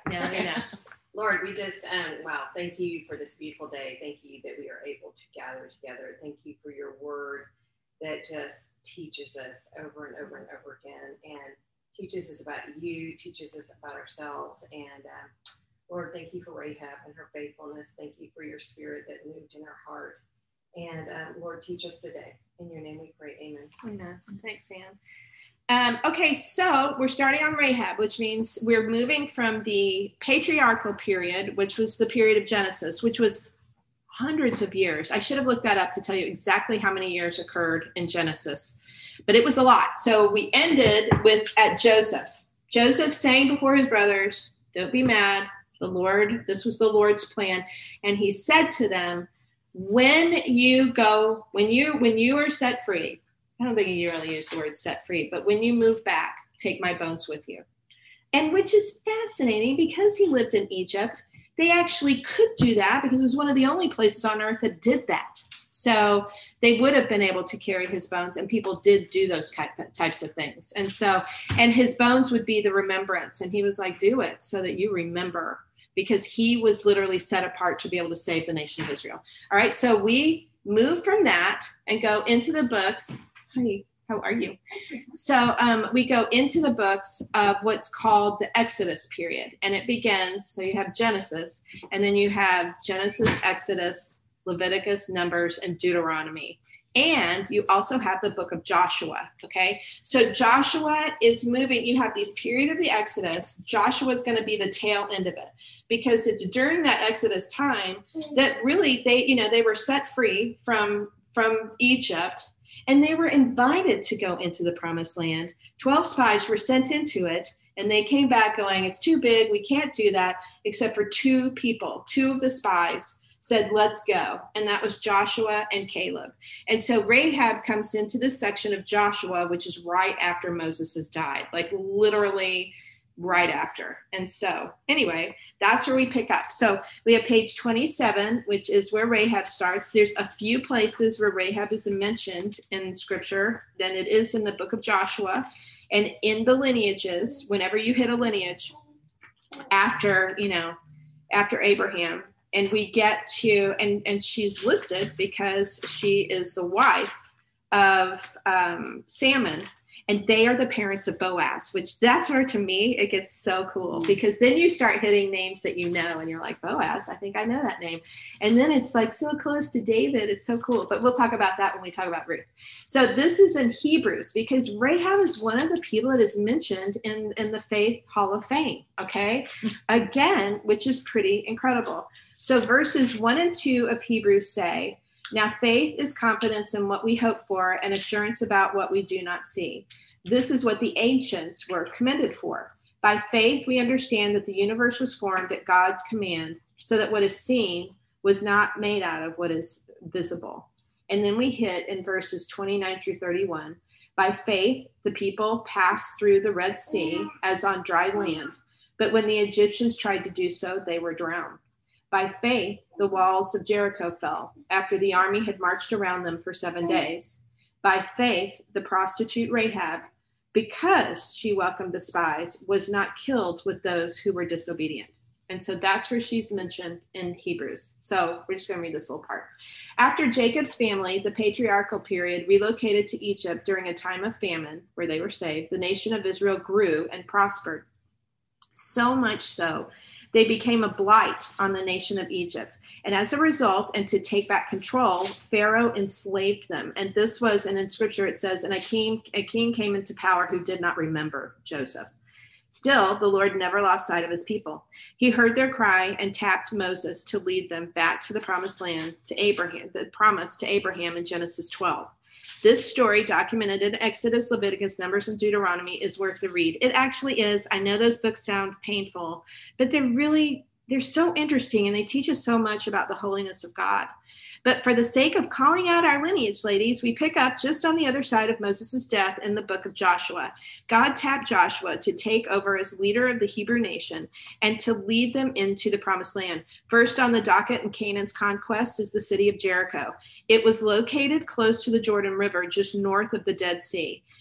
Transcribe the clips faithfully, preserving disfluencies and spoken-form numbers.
No, enough. Lord, we just, um, wow, thank you for this beautiful day. Thank you that we are able to gather together. Thank you for your word that just teaches us over and over and over again, and teaches us about you, teaches us about ourselves. And um, Lord, thank you for Rahab and her faithfulness. Thank you for your spirit that moved in her heart. And um, Lord, teach us today. In your name we pray, amen. Amen. Thanks, Sam. Um, okay, so we're starting on Rahab, which means we're moving from the patriarchal period, which was the period of Genesis, which was hundreds of years. I should have looked that up to tell you exactly how many years occurred in Genesis, but it was a lot. So we ended with at Joseph. Joseph saying before his brothers, don't be mad. The Lord, this was the Lord's plan. And he said to them, when you go, when you, when you are set free, I don't think you really use the word set free, but when you move back, take my bones with you. And which is fascinating because he lived in Egypt. They actually could do that because it was one of the only places on earth that did that. So they would have been able to carry his bones, and people did do those type, types of things. And so, and his bones would be the remembrance. And he was like, do it so that you remember, because he was literally set apart to be able to save the nation of Israel. All right. So we move from that and go into the books. Hi, how are you? So um, we go into the books of what's called the Exodus period. And it begins, so you have Genesis, and then you have Genesis, Exodus, Leviticus, Numbers, and Deuteronomy. And you also have the book of Joshua, okay? So Joshua is moving. You have this period of the Exodus. Joshua is going to be the tail end of it, because it's during that Exodus time that really they, you know, they were set free from, from Egypt. And they were invited to go into the promised land. Twelve spies were sent into it, and they came back going, it's too big. We can't do that, except for two people. Two of the spies said, let's go. And that was Joshua and Caleb. And so Rahab comes into this section of Joshua, which is right after Moses has died, like literally right after. And so anyway, that's where we pick up. So we have page twenty-seven, which is where Rahab starts. There's a few places where Rahab is mentioned in scripture. Then it is in the book of Joshua, and in the lineages, whenever you hit a lineage after, you know, after Abraham, and we get to, and, and she's listed because she is the wife of um, Salmon. And they are the parents of Boaz, which that's where, to me, it gets so cool, because then you start hitting names that you know, and you're like, Boaz, I think I know that name. And then it's like so close to David. It's so cool. But we'll talk about that when we talk about Ruth. So this is in Hebrews, because Rahab is one of the people that is mentioned in, in the Faith Hall of Fame, okay? Again, which is pretty incredible. So verses one and two of Hebrews say, now faith is confidence in what we hope for and assurance about what we do not see. This is what the ancients were commended for. By faith, we understand that the universe was formed at God's command, so that what is seen was not made out of what is visible. And then we hit in verses twenty-nine through thirty-one. By faith, the people passed through the Red Sea as on dry land. But when the Egyptians tried to do so, they were drowned. By faith, the walls of Jericho fell after the army had marched around them for seven days. By faith, the prostitute Rahab, because she welcomed the spies, was not killed with those who were disobedient. And so that's where she's mentioned in Hebrews. So we're just going to read this little part. After Jacob's family, the patriarchal period, relocated to Egypt during a time of famine where they were saved, the nation of Israel grew and prospered. So much so, they became a blight on the nation of Egypt. And as a result, and to take back control, Pharaoh enslaved them. And this was, and in scripture it says, and a king, a king came into power who did not remember Joseph. Still, the Lord never lost sight of his people. He heard their cry and tapped Moses to lead them back to the promised land, to Abraham, the promise to Abraham in Genesis twelve. This story, documented in Exodus, Leviticus, Numbers, and Deuteronomy, is worth the read. It actually is. I know those books sound painful, but they're really, they're so interesting, and they teach us so much about the holiness of God. But for the sake of calling out our lineage, ladies, we pick up just on the other side of Moses' death in the book of Joshua. God tapped Joshua to take over as leader of the Hebrew nation and to lead them into the promised land. First on the docket in Canaan's conquest is the city of Jericho. It was located close to the Jordan River, just north of the Dead Sea.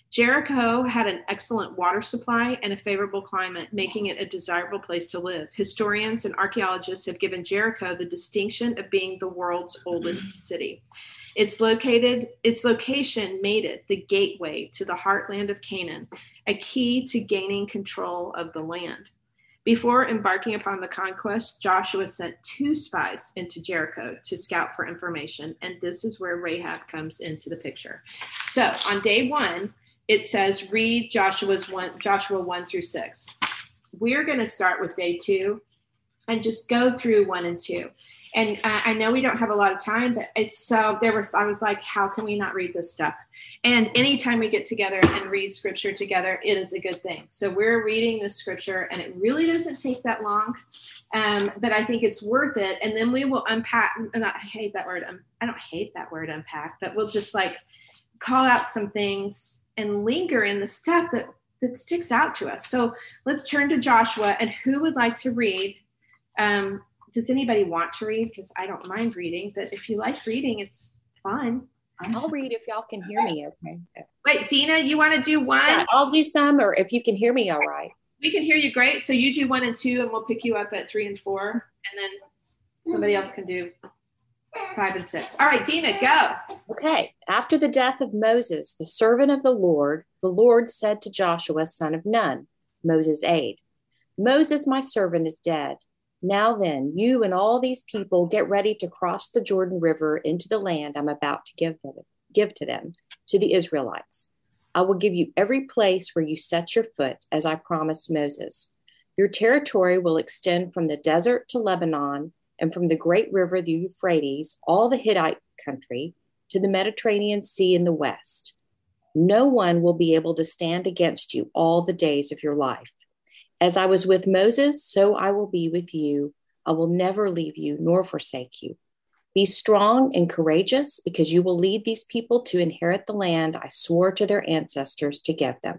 Jericho had an excellent water supply and a favorable climate, making it a desirable place to live. Historians and archaeologists have given Jericho the distinction of being the world's oldest city. It's located, its location made it the gateway to the heartland of Canaan, a key to gaining control of the land. Before embarking upon the conquest, Joshua sent two spies into Jericho to scout for information, and this is where Rahab comes into the picture. So on day one, it says, read Joshua's one, Joshua one through six. We're going to start with day two and just go through one and two. And uh, I know we don't have a lot of time, but it's so there was, I was like, how can we not read this stuff? And anytime we get together and read scripture together, it is a good thing. So we're reading this scripture and it really doesn't take that long. Um, but I think it's worth it. And then we will unpack, and I hate that word. Um, I don't hate that word unpack, but we'll just like call out some things and linger in the stuff that, that sticks out to us. So let's turn to Joshua. And who would like to read? Um, does anybody want to read? Because I don't mind reading, but if you like reading, it's fun. I'll read if y'all can hear me okay. Wait, Dina, you want to do one? Yeah, I'll do some, or if you can hear me all right. We can hear you great. So you do one and two, and we'll pick you up at three and four, and then somebody else can do five and six. All right, Dina, go. Okay. After the death of Moses, the servant of the Lord, the Lord said to Joshua, son of Nun, Moses' aide, Moses, my servant, is dead. Now then, you and all these people get ready to cross the Jordan River into the land I'm about to give them, give to them, to the Israelites. I will give you every place where you set your foot, as I promised Moses. Your territory will extend from the desert to Lebanon, and from the great river, the Euphrates, all the Hittite country, to the Mediterranean Sea in the west. No one will be able to stand against you all the days of your life. As I was with Moses, so I will be with you. I will never leave you nor forsake you. Be strong and courageous, because you will lead these people to inherit the land I swore to their ancestors to give them.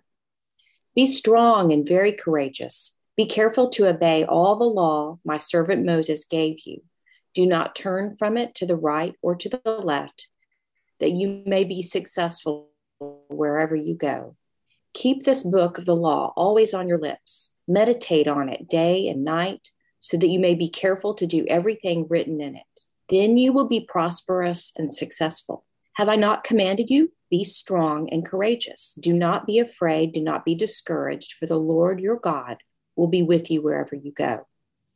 Be strong and very courageous. Be careful to obey all the law my servant Moses gave you. Do not turn from it to the right or to the left, that you may be successful wherever you go. Keep this book of the law always on your lips. Meditate on it day and night, so that you may be careful to do everything written in it. Then you will be prosperous and successful. Have I not commanded you? Be strong and courageous. Do not be afraid. Do not be discouraged, for the Lord your God will be with you wherever you go.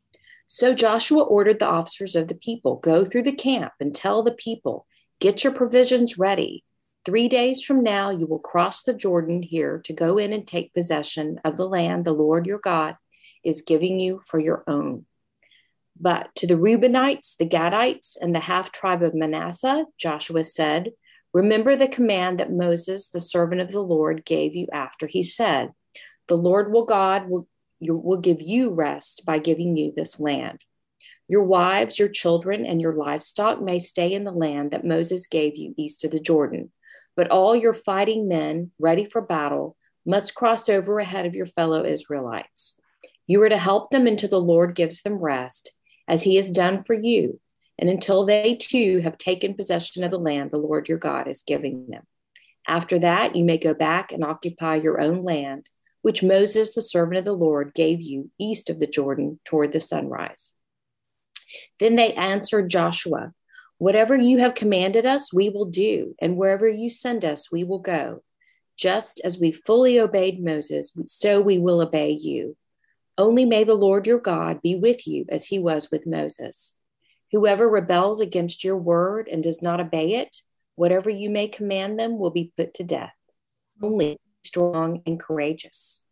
So Joshua ordered the officers of the people, go through the camp and tell the people, get your provisions ready. Three days from now, you will cross the Jordan here to go in and take possession of the land the Lord your God is giving you for your own. But to the Reubenites, the Gadites, and the half-tribe of Manasseh, Joshua said, remember the command that Moses, the servant of the Lord, gave you after he said, the Lord will God will, will give you rest by giving you this land. Your wives, your children, and your livestock may stay in the land that Moses gave you east of the Jordan. But all your fighting men, ready for battle, must cross over ahead of your fellow Israelites. You are to help them until the Lord gives them rest, as he has done for you, and until they too have taken possession of the land the Lord your God is giving them. After that, you may go back and occupy your own land, which Moses, the servant of the Lord, gave you east of the Jordan toward the sunrise. Then they answered Joshua, whatever you have commanded us, we will do, and wherever you send us, we will go. Just as we fully obeyed Moses, so we will obey you. Only may the Lord your God be with you as he was with Moses. Whoever rebels against your word and does not obey it, whatever you may command them will be put to death. Only strong and courageous.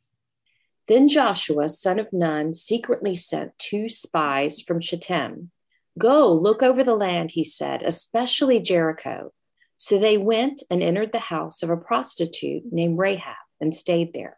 Then Joshua, son of Nun, secretly sent two spies from Shittim. Go, look over the land, he said, especially Jericho. So they went and entered the house of a prostitute named Rahab and stayed there.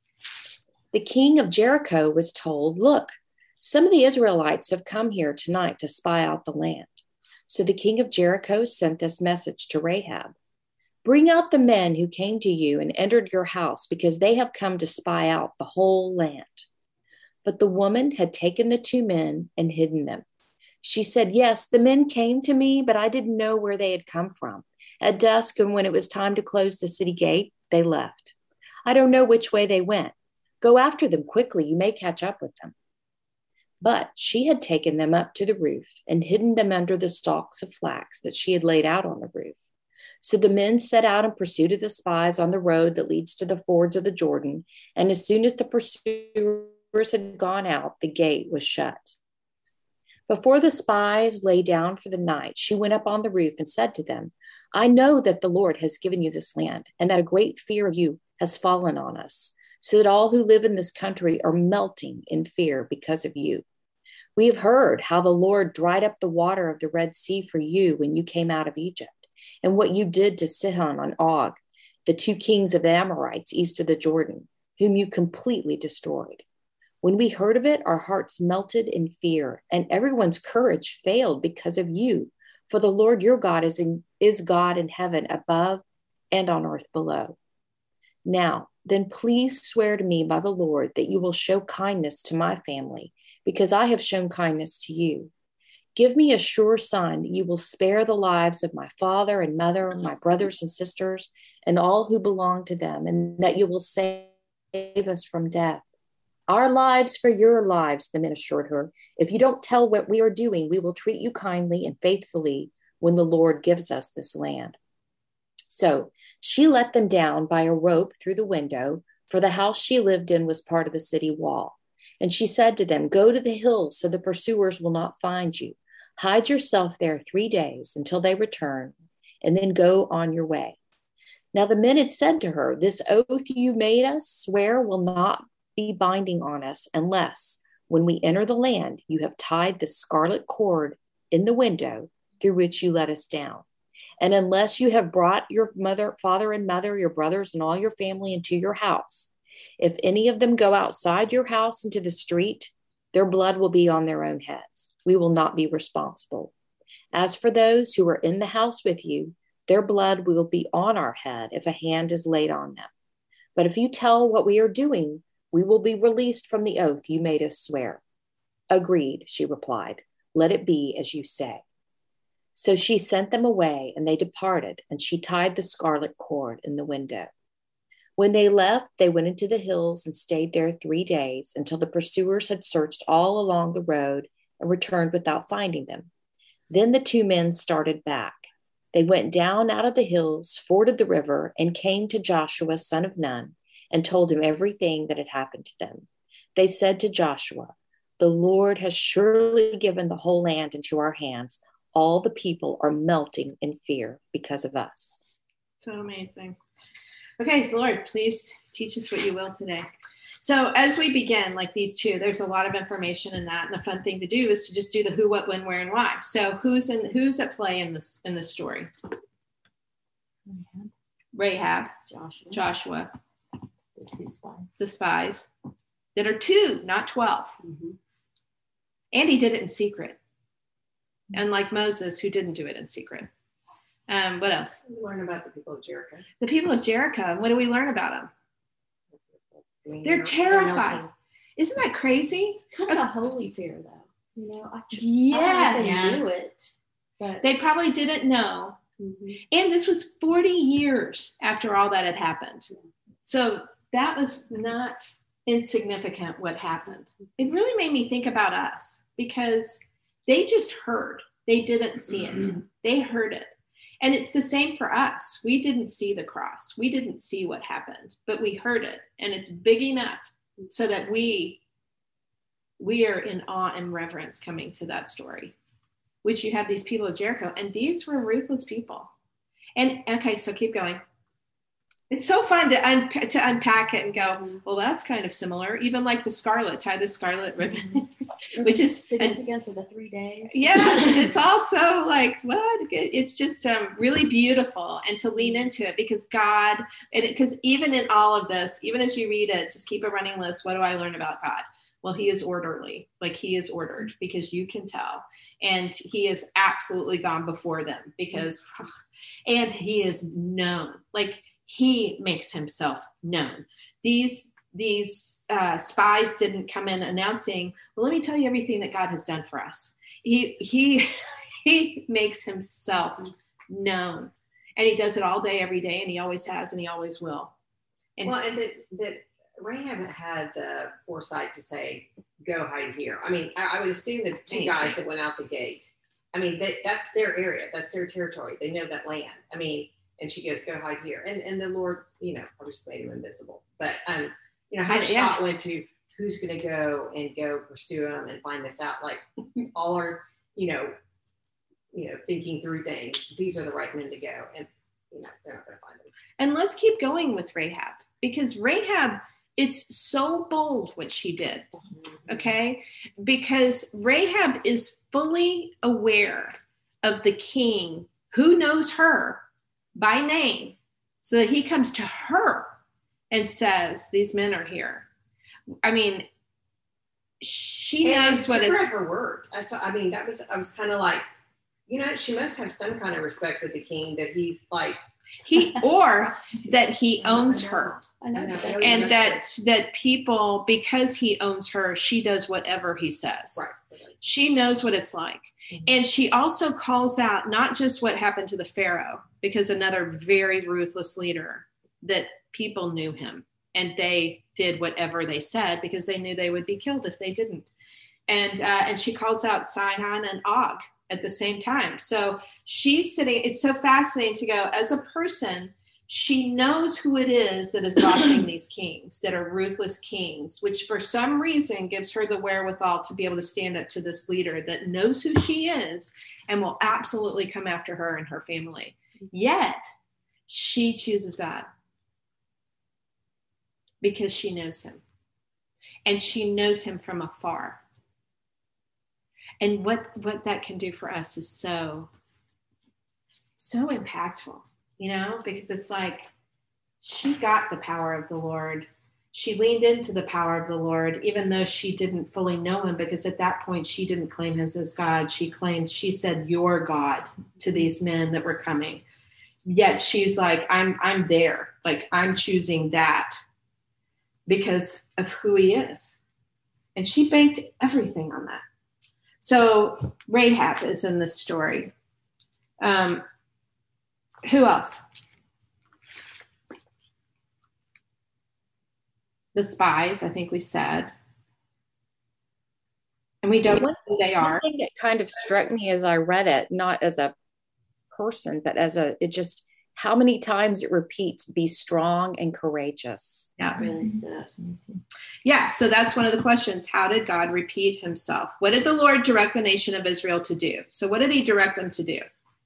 The king of Jericho was told, look, some of the Israelites have come here tonight to spy out the land. So the king of Jericho sent this message to Rahab. Bring out the men who came to you and entered your house, because they have come to spy out the whole land. But the woman had taken the two men and hidden them. She said, yes, the men came to me, but I didn't know where they had come from. At dusk, and when it was time to close the city gate, They left. I don't know which way they went. Go after them quickly. You may catch up with them. But she had taken them up to the roof and hidden them under the stalks of flax that she had laid out on the roof. So the men set out in pursuit of the spies on the road that leads to the fords of the Jordan. And as soon as the pursuers had gone out, the gate was shut. Before the spies lay down for the night, she went up on the roof and said to them, I know that the Lord has given you this land, and that a great fear of you has fallen on us, so that all who live in this country are melting in fear because of you. We have heard how the Lord dried up the water of the Red Sea for you when you came out of Egypt, and what you did to Sihon and Og, the two kings of the Amorites east of the Jordan, whom you completely destroyed. When we heard of it, our hearts melted in fear, and everyone's courage failed because of you. For the Lord your God is, in, is God in heaven above and on earth below. Now, then please swear to me by the Lord that you will show kindness to my family, because I have shown kindness to you. Give me a sure sign that you will spare the lives of my father and mother, my brothers and sisters, and all who belong to them, and that you will save us from death. Our lives for your lives, the men assured her. If you don't tell what we are doing, we will treat you kindly and faithfully when the Lord gives us this land. So she let them down by a rope through the window, for the house she lived in was part of the city wall. And she said to them, go to the hills so the pursuers will not find you. Hide yourself there three days until they return, and then go on your way. Now the men had said to her, this oath you made us swear will not be binding on us unless, when we enter the land, you have tied the scarlet cord in the window through which you let us down. And unless you have brought your mother, father and mother, your brothers and all your family into your house, if any of them go outside your house into the street, their blood will be on their own heads. We will not be responsible. As for those who are in the house with you, their blood will be on our head if a hand is laid on them. But if you tell what we are doing, we will be released from the oath you made us swear. Agreed, she replied. Let it be as you say. So she sent them away, and they departed, and she tied the scarlet cord in the window. When they left, they went into the hills and stayed there three days until the pursuers had searched all along the road and returned without finding them. Then the two men started back. They went down out of the hills, forded the river, and came to Joshua, son of Nun, and told him everything that had happened to them. They said to Joshua, the Lord has surely given the whole land into our hands. All the people are melting in fear because of us. So amazing. Okay, Lord, please teach us what you will today. So as we begin, like these two, there's a lot of information in that, and the fun thing to do is to just do the who, what, when, where, and why. So who's in who's at play in this in this story? Rahab, Joshua. Joshua. The two spies. The spies that are two, not twelve. Mm-hmm. And he did it in secret. Unlike Moses, who didn't do it in secret. Um, what else? We learn about the people of Jericho. The people of Jericho. What do we learn about them? They're They're terrified. melting. Isn't that crazy? Kind of a holy fear, though. You know, I just Yes. I don't know if they Yeah. knew it, but They probably didn't know. Mhm. And this was forty years after all that had happened. So that was not insignificant what happened. It really made me think about us because they just heard. They didn't see it. Mm-hmm. They heard it. And it's the same for us. We didn't see the cross. We didn't see what happened, but we heard it. And it's big enough so that we we are in awe and reverence coming to that story, which you have these people of Jericho. And these were ruthless people. And okay, so keep going. It's so fun to, un- to unpack it and go, well, that's kind of similar. Even like the scarlet, tie the scarlet ribbon, which is, and, significance of the three days. yeah, it's also like, what? It's just um, really beautiful, and to lean into it because God, and because even in all of this, even as you read it, just keep a running list. What do I learn about God? Well, he is orderly, like he is ordered because you can tell. And he has absolutely gone before them because, and he is known, like he makes himself known. These These uh, spies didn't come in announcing, well, let me tell you everything that God has done for us. He he he makes himself known, and he does it all day, every day, and he always has, and he always will. And well, and that, that Rahab had the foresight to say, go hide here. I mean, I, I would assume the two Amazing. guys that went out the gate, I mean, that, that's their area. That's their territory. They know that land. I mean, and she goes, go hide here. And and the Lord, you know, probably just made him invisible. But, um, you know, how much Yeah. thought went to who's going to go and go pursue him and find this out? Like, all our, you know, you know, thinking through things. These are the right men to go. And, you know, they're not going to find them. And let's keep going with Rahab, because Rahab, it's so bold what she did, okay? Because Rahab is fully aware of the king who knows her by name, so that he comes to her and says, these men are here. I mean, she And knows what took it's... her at her word. That's what, I mean, that was, I was kind of like, you know, she must have some kind of respect for the king that he's like, He, or that he owns her. I know. I know. but that's- And that that people, because he owns her, she does whatever he says. right. She knows what it's like. Mhm. And she also calls out not just what happened to the Pharaoh, because another very ruthless leader, that people knew him and they did whatever they said because they knew they would be killed if they didn't. And uh, and she calls out Sihon and Og at the same time. So she's sitting, it's so fascinating to go, as a person, she knows who it is that is bossing these kings, that are ruthless kings, which for some reason gives her the wherewithal to be able to stand up to this leader that knows who she is and will absolutely come after her and her family. Yet she chooses God because she knows him, and she knows him from afar. And what, what that can do for us is so, so impactful, you know, because it's like she got the power of the Lord. She leaned into the power of the Lord, even though she didn't fully know him, because at that point she didn't claim him as God. She claimed, she said, "You're God" to these men that were coming. Yet she's like, I'm, I'm there. Like, I'm choosing that because of who he is. And she banked everything on that. So Rahab is in this story. Um, who else? The spies, I think we said. And we don't know who they are. One thing that kind of struck me as I read it, not as a person, but as a, it just, how many times it repeats, be strong and courageous. Yeah. Really sad. Yeah, so that's one of the questions. How did God repeat himself? What did the Lord direct the nation of Israel to do? So what did he direct them to do?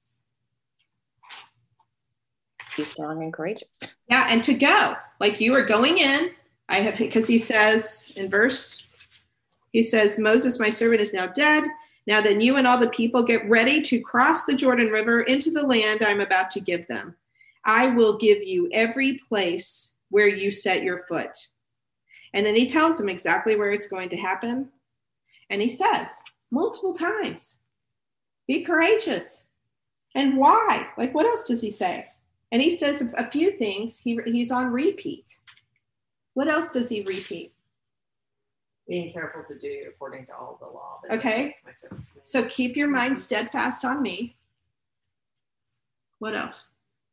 Be strong and courageous. Yeah, and to go. Like, you are going in. I have, because he says in verse, he says, Moses, my servant, is now dead. Now then you and all the people get ready to cross the Jordan River into the land I'm about to give them. I will give you every place where you set your foot. And then he tells them exactly where it's going to happen. And he says multiple times, be courageous. And why? Like, what else does he say? And he says a few things. He, he's on repeat. What else does he repeat? Being careful to do according to all the law. Okay. So keep your mind steadfast on me. What else?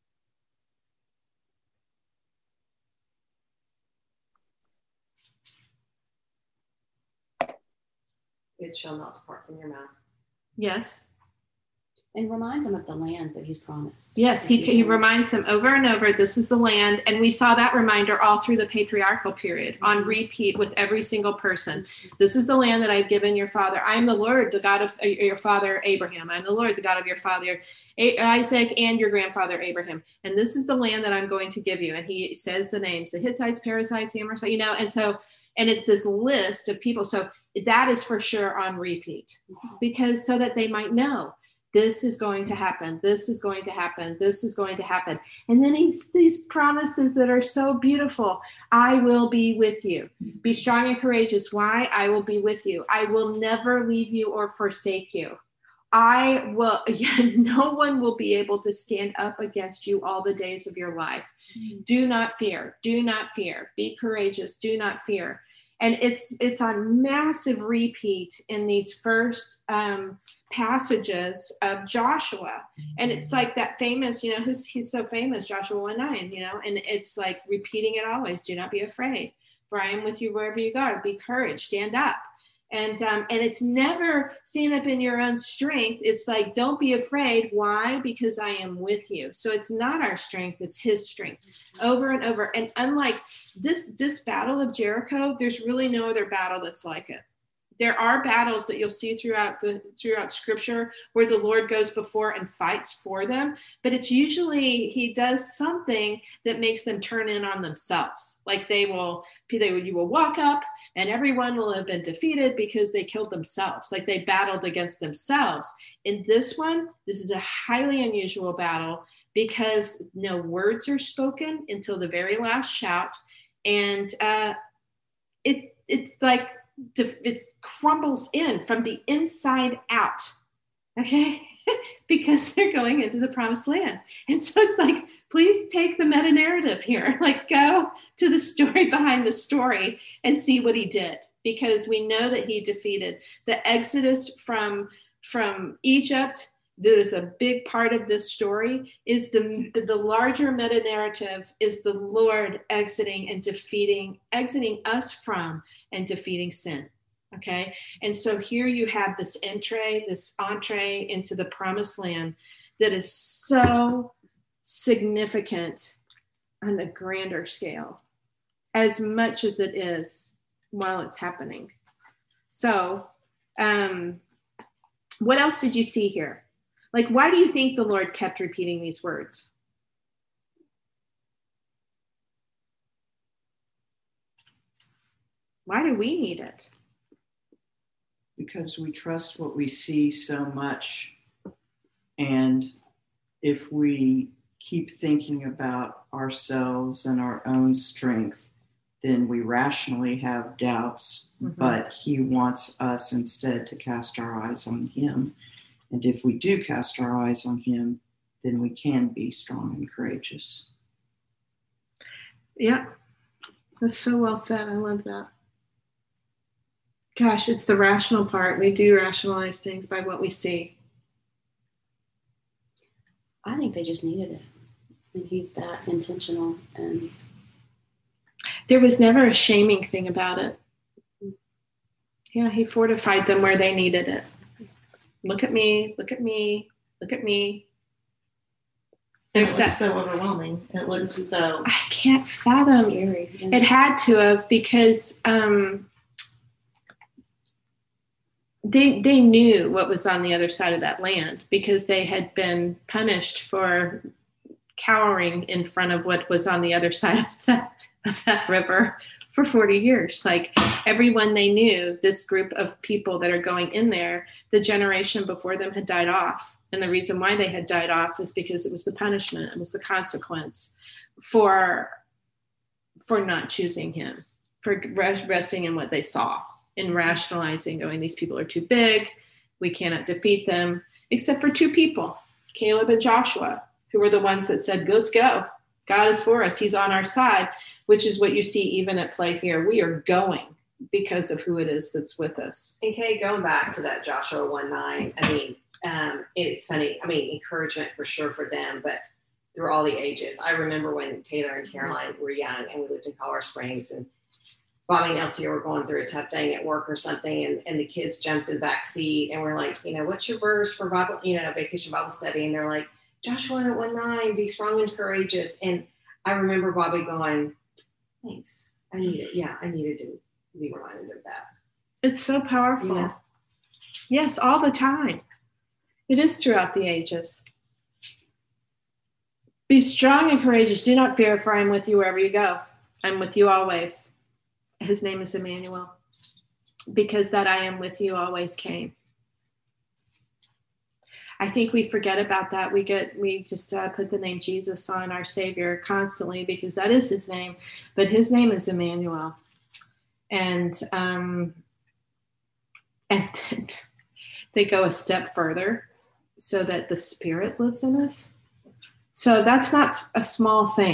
It shall not depart from your mouth. Yes. And reminds him of the land that he's promised. Yes, he, he reminds them over and over, this is the land. And we saw that reminder all through the patriarchal period, on repeat with every single person. This is the land that I've given your father. I am the Lord, the God of your father Abraham. I'm the Lord, the God of your father Isaac and your grandfather Abraham. And this is the land that I'm going to give you. And he says the names, the Hittites, Perizzites, Amorites, you know, and so, and it's this list of people. So that is for sure on repeat, because so that they might know. This is going to happen. This is going to happen. This is going to happen. And then he's these promises that are so beautiful. I will be with you. Be strong and courageous. Why? I will be with you. I will never leave you or forsake you. I will, no one will be able to stand up against you all the days of your life. Do not fear. Do not fear. Be courageous. Do not fear. And it's it's on massive repeat in these first um, passages of Joshua. And it's like that famous, you know, he's, he's so famous, Joshua one nine, you know, and it's like repeating it always. Do not be afraid, for I am with you wherever you go. Be courage, stand up. And um, and it's never stand up in your own strength. It's like, don't be afraid. Why? Because I am with you. So it's not our strength, it's his strength over and over. And unlike this, this battle of Jericho, there's really no other battle that's like it. There are battles that you'll see throughout the throughout scripture where the Lord goes before and fights for them, but it's usually he does something that makes them turn in on themselves. Like they will, they will, you will walk up and everyone will have been defeated because they killed themselves. Like they battled against themselves. In this one, this is a highly unusual battle because no words are spoken until the very last shout, and uh, it it's like. It crumbles in from the inside out, okay? Because they're going into the promised land. And so it's like, please take the meta narrative here. Like, go to the story behind the story and see what he did, because we know that he defeated the exodus from, from Egypt. That is a big part of this story. Is the the larger meta narrative is the Lord exiting and defeating, exiting us from and defeating sin. Okay, and so here you have this entree, this entree into the promised land that is so significant on the grander scale, as much as it is while it's happening. So, um, what else did you see here? Like, why do you think the Lord kept repeating these words? Why do we need it? Because we trust what we see so much. And if we keep thinking about ourselves and our own strength, then we rationally have doubts. Mm-hmm. But he wants us instead to cast our eyes on him. And if we do cast our eyes on him, then we can be strong and courageous. Yeah, that's so well said. I love that. Gosh, it's the rational part. We do rationalize things by what we see. I think they just needed it. I mean, he's that intentional. And there was never a shaming thing about it. Yeah, he fortified them where they needed it. Look at me, look at me, look at me. There's that so overwhelming. It looks so I can't fathom. Scary. Yeah. It had to have, because um, they they knew what was on the other side of that land, because they had been punished for cowering in front of what was on the other side of that, of that river for forty years. Like, everyone they knew, this group of people that are going in there, the generation before them had died off. And the reason why they had died off is because it was the punishment, it was the consequence for, for not choosing him, for resting in what they saw and rationalizing, going, these people are too big, we cannot defeat them, except for two people, Caleb and Joshua, who were the ones that said, let's go. God is for us. He's on our side, which is what you see even at play here. We are going because of who it is that's with us. And Kay, going back to that Joshua one nine, I mean, um, it's funny. I mean, encouragement for sure for them, but through all the ages. I remember when Taylor and Caroline were young and we lived in Colorado Springs, and Bobby and Elsie were going through a tough thing at work or something, and, and the kids jumped in the back seat and we're like, you know, what's your verse for Bible, you know, vacation Bible study? And they're like, Joshua one nine, be strong and courageous. And I remember Bobby going, thanks. I need it. Yeah, I needed to be reminded of that. It's so powerful. Yeah. Yes, all the time. It is throughout the ages. Be strong and courageous. Do not fear, for I am with you wherever you go. I'm with you always. His name is Emmanuel, because that I am with you always came. I think we forget about that. We get, we just uh, put the name Jesus on our Savior constantly because that is his name, but his name is Emmanuel. And, um, and they go a step further so that the Spirit lives in us. So that's not a small thing.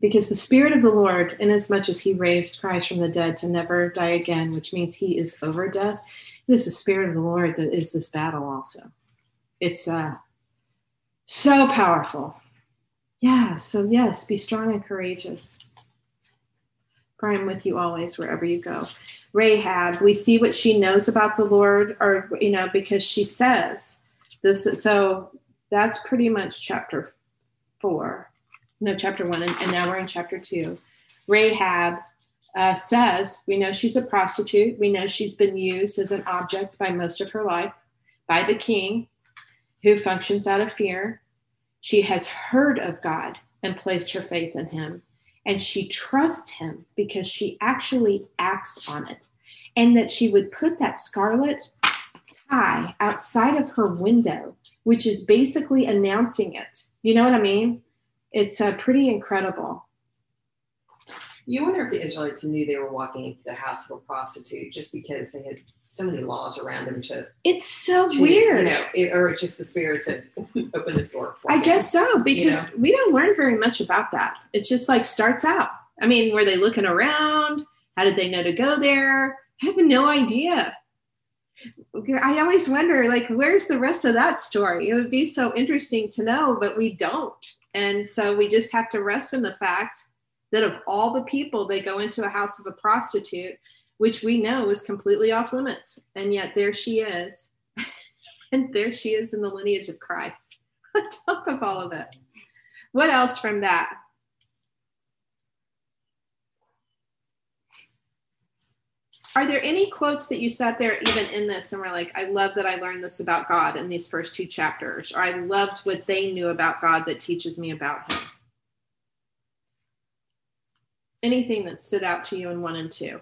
Because the Spirit of the Lord, inasmuch as he raised Christ from the dead to never die again, which means he is over death, it is the Spirit of the Lord that is this battle also. It's uh, so powerful. Yeah, so yes, be strong and courageous. For I am with you always, wherever you go. Rahab, we see what she knows about the Lord, or, you know, because she says this. So that's pretty much chapter four. No, chapter one, and, and now we're in chapter two. Rahab uh, says, we know she's a prostitute. We know she's been used as an object by most of her life by the king, who functions out of fear. She has heard of God and placed her faith in him. And she trusts him because she actually acts on it. And that she would put that scarlet tie outside of her window, which is basically announcing it. You know what I mean? It's uh, pretty incredible. You wonder if the Israelites knew they were walking into the house of a prostitute just because they had so many laws around them to. It's so to, weird. You know, it, or it's just the spirits that open this door. I them. guess so, because you know? we don't learn very much about that. It's just like starts out. I mean, were they looking around? How did they know to go there? I have no idea. I always wonder, like, where's the rest of that story? It would be so interesting to know, but we don't. And so we just have to rest in the fact that of all the people, they go into a house of a prostitute, which we know is completely off limits. And yet there she is. And there she is in the lineage of Christ on top of all of it. What else from that? Are there any quotes that you sat there even in this and were like, I love that I learned this about God in these first two chapters, or I loved what they knew about God that teaches me about him? Anything that stood out to you in one and two?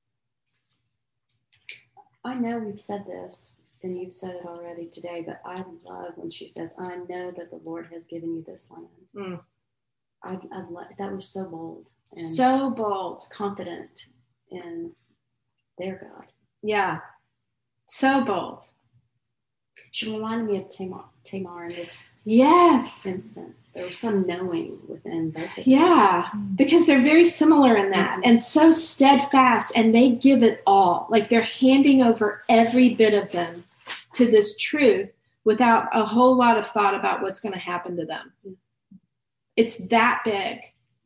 I know we've said this, and you've said it already today, but I love when she says, I know that the Lord has given you this land. Mm. I, I love, that was so bold. And so bold. Confident in their God. Yeah. So bold. She reminded me of Tamar, Tamar in this yes. instance. There was some knowing within both of them. Yeah, because they're very similar in that, mm-hmm. and so steadfast, and they give it all. Like they're handing over every bit of them to this truth without a whole lot of thought about what's going to happen to them. It's that big.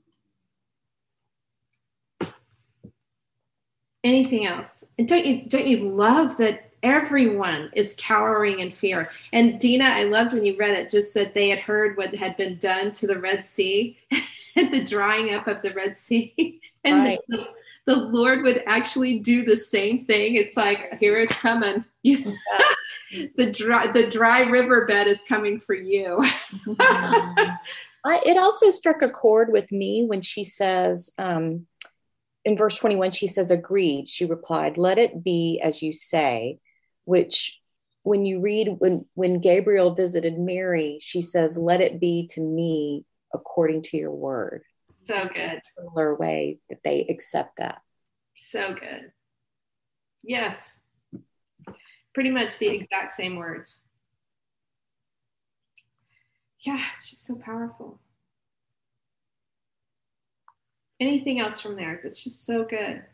Anything else? And don't you don't you love that everyone is cowering in fear? And Dina, I loved when you read it, just that they had heard what had been done to the Red Sea and the drying up of the Red Sea. And right. the, the Lord would actually do the same thing. It's like, here it's coming. the dry the dry riverbed is coming for you. I, it also struck a chord with me when she says, um, in verse twenty-one, she says, agreed. She replied, let it be as you say, which when you read, when, when Gabriel visited Mary, she says, let it be to me according to your word. So good. Similar way that they accept that. So good. Yes. Pretty much the exact same words. Yeah, it's just so powerful. Anything else from there? That's just so good.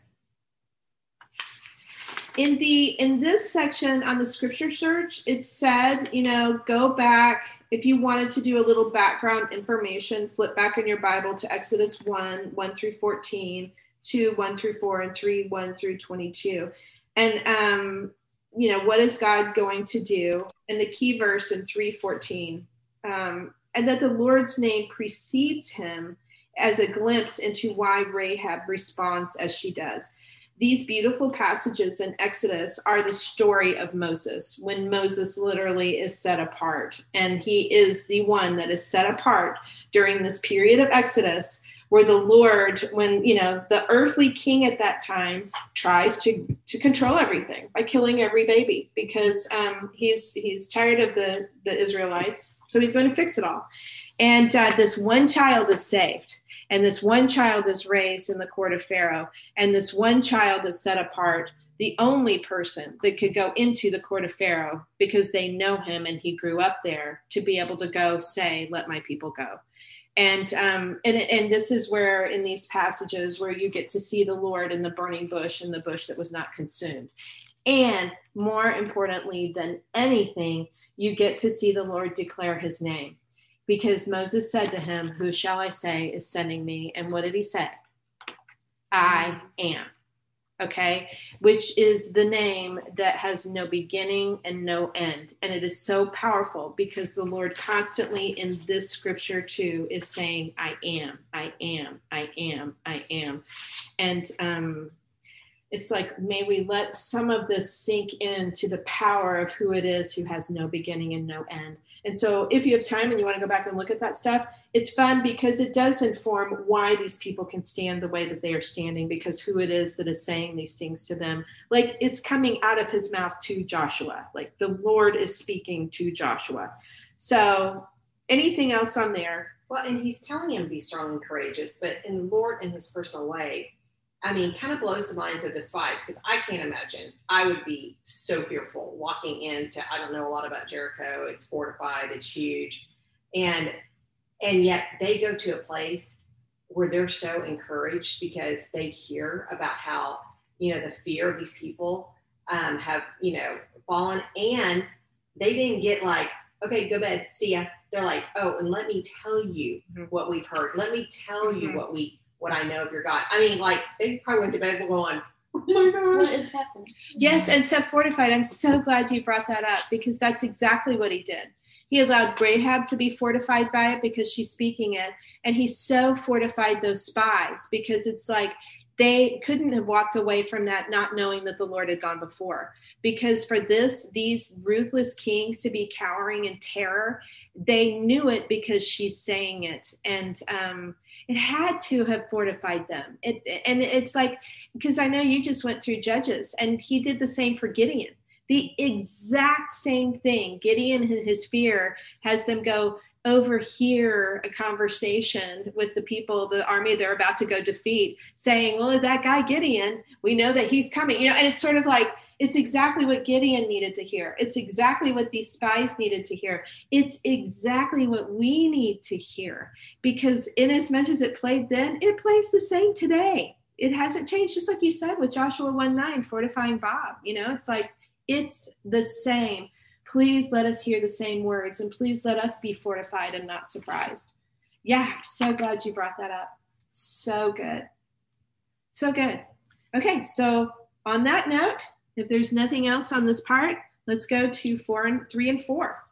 In the in this section on the scripture search, it said, you know, go back. If you wanted to do a little background information, flip back in your Bible to Exodus one, one through fourteen, two, one through four, and three, one through twenty-two. And, um, you know, what is God going to do? And the key verse in three fourteen, um, and that the Lord's name precedes him as a glimpse into why Rahab responds as she does. These beautiful passages in Exodus are the story of Moses, when Moses literally is set apart. And he is the one that is set apart during this period of Exodus, where the Lord, when, you know, the earthly king at that time tries to, to control everything by killing every baby, because um, he's he's tired of the, the Israelites. So he's going to fix it all. And uh, this one child is saved. And this one child is raised in the court of Pharaoh. And this one child is set apart, the only person that could go into the court of Pharaoh, because they know him and he grew up there, to be able to go say, let my people go. And, um, and and this is where in these passages where you get to see the Lord in the burning bush and the bush that was not consumed. And more importantly than anything, you get to see the Lord declare his name, because Moses said to him, who shall I say is sending me? And what did he say? I am. Okay, which is the name that has no beginning and no end. And it is so powerful because the Lord constantly in this scripture too is saying, I am, I am, I am, I am. And um, it's like, may we let some of this sink into the power of who it is who has no beginning and no end. And so if you have time and you want to go back and look at that stuff, it's fun because it does inform why these people can stand the way that they are standing, because who it is that is saying these things to them. Like, it's coming out of his mouth to Joshua. Like, the Lord is speaking to Joshua. So anything else on there? Well, and he's telling him to be strong and courageous, but in the Lord, in his personal way, I mean, kind of blows the minds of the spies, because I can't imagine. I would be so fearful walking into, I don't know a lot about Jericho. It's fortified, it's huge. And and yet they go to a place where they're so encouraged because they hear about how, you know, the fear of these people um, have, you know, fallen. And they didn't get like, okay, go bed, see ya. They're like, oh, and let me tell you mm-hmm. what we've heard. Let me tell mm-hmm. you what we what I know of your God. I mean, like, they probably went to bed going, oh my gosh. What is happening? Yes, and so fortified. I'm so glad you brought that up, because that's exactly what he did. He allowed Rahab to be fortified by it because she's speaking it. And he so fortified those spies because it's like they couldn't have walked away from that not knowing that the Lord had gone before. Because for this, these ruthless kings to be cowering in terror, they knew it because she's saying it. And um, it had to have fortified them. It, and it's like, because I know you just went through Judges, and he did the same for Gideon. The exact same thing. Gideon in his fear has them go overhear a conversation with the people, the army they're about to go defeat, saying, well, that guy Gideon, we know that he's coming. You know, and it's sort of like, it's exactly what Gideon needed to hear. It's exactly what these spies needed to hear. It's exactly what we need to hear, because in as much as it played then, it plays the same today. It hasn't changed, just like you said with Joshua one nine, fortifying Bob. You know, it's like, it's the same. Please let us hear the same words, and please let us be fortified and not surprised. Yeah, I'm so glad you brought that up. So good. So good. Okay, so on that note, if there's nothing else on this part, let's go to four and three and four.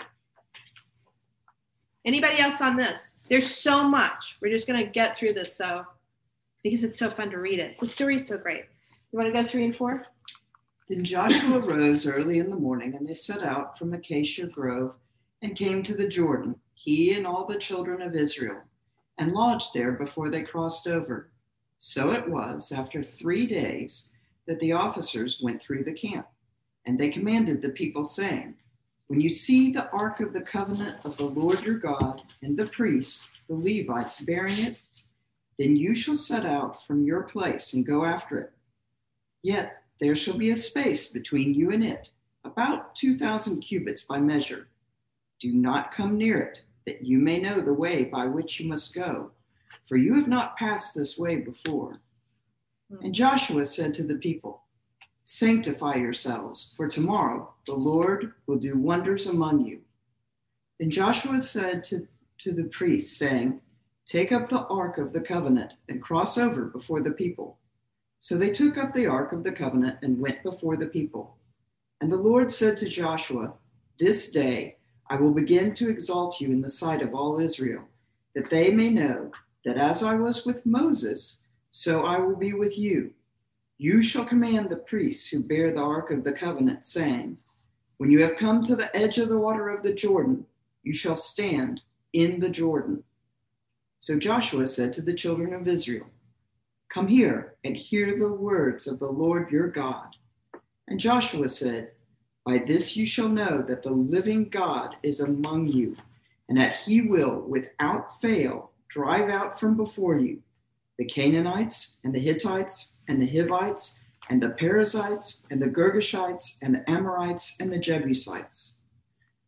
Anybody else on this? There's so much. We're just going to get through this, though, because it's so fun to read it. The story's so great. You want to go three and four? Then Joshua rose early in the morning, and they set out from Acacia Grove and came to the Jordan, he and all the children of Israel, and lodged there before they crossed over. So it was, after three days, that the officers went through the camp, and they commanded the people, saying, when you see the ark of the covenant of the Lord your God, and the priests, the Levites, bearing it, then you shall set out from your place and go after it. Yet there shall be a space between you and it, about two thousand cubits by measure. Do not come near it, that you may know the way by which you must go, for you have not passed this way before. And Joshua said to the people, sanctify yourselves, for tomorrow the Lord will do wonders among you. Then Joshua said to, to the priests, saying, take up the ark of the covenant and cross over before the people. So they took up the ark of the covenant and went before the people. And the Lord said to Joshua, this day I will begin to exalt you in the sight of all Israel, that they may know that as I was with Moses, so I will be with you. You shall command the priests who bear the ark of the covenant, saying, when you have come to the edge of the water of the Jordan, you shall stand in the Jordan. So Joshua said to the children of Israel, come here and hear the words of the Lord your God. And Joshua said, by this you shall know that the living God is among you, and that he will without fail drive out from before you the Canaanites and the Hittites and the Hivites and the Perizzites and the Girgashites and the Amorites and the Jebusites.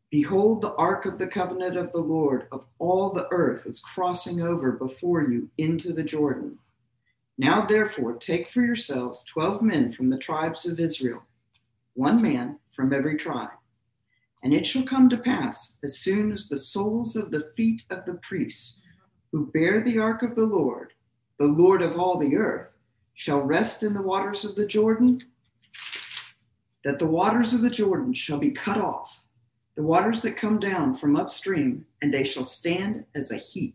Behold, the ark of the covenant of the Lord of all the earth is crossing over before you into the Jordan. Now therefore take for yourselves twelve men from the tribes of Israel, one man from every tribe. And it shall come to pass, as soon as the soles of the feet of the priests who bear the ark of the Lord, the Lord of all the earth, shall rest in the waters of the Jordan, that the waters of the Jordan shall be cut off, the waters that come down from upstream, and they shall stand as a heap.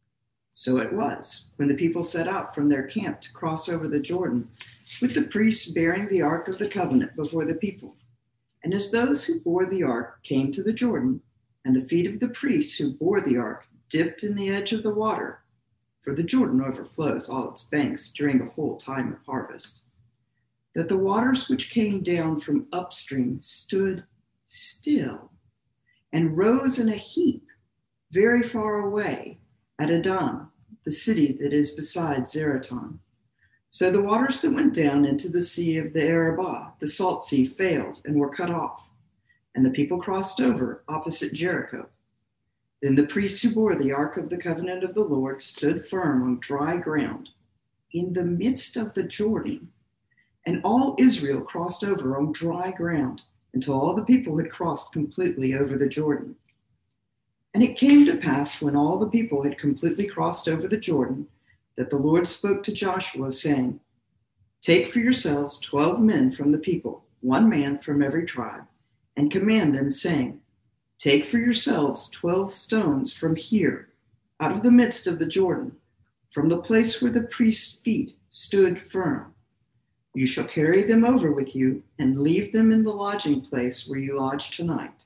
So it was, when the people set out from their camp to cross over the Jordan, with the priests bearing the ark of the covenant before the people. And as those who bore the ark came to the Jordan, and the feet of the priests who bore the ark dipped in the edge of the water, for the Jordan overflows all its banks during the whole time of harvest, that the waters which came down from upstream stood still and rose in a heap very far away at Adam, the city that is beside Zeraton. So the waters that went down into the sea of the Arabah, the salt sea, failed and were cut off, and the people crossed over opposite Jericho. Then the priests who bore the ark of the covenant of the Lord stood firm on dry ground in the midst of the Jordan, and all Israel crossed over on dry ground until all the people had crossed completely over the Jordan. And it came to pass, when all the people had completely crossed over the Jordan, that the Lord spoke to Joshua, saying, Take for yourselves twelve men from the people, one man from every tribe, and command them, saying, Take for yourselves twelve stones from here, out of the midst of the Jordan, from the place where the priest's feet stood firm. You shall carry them over with you, and leave them in the lodging place where you lodge tonight.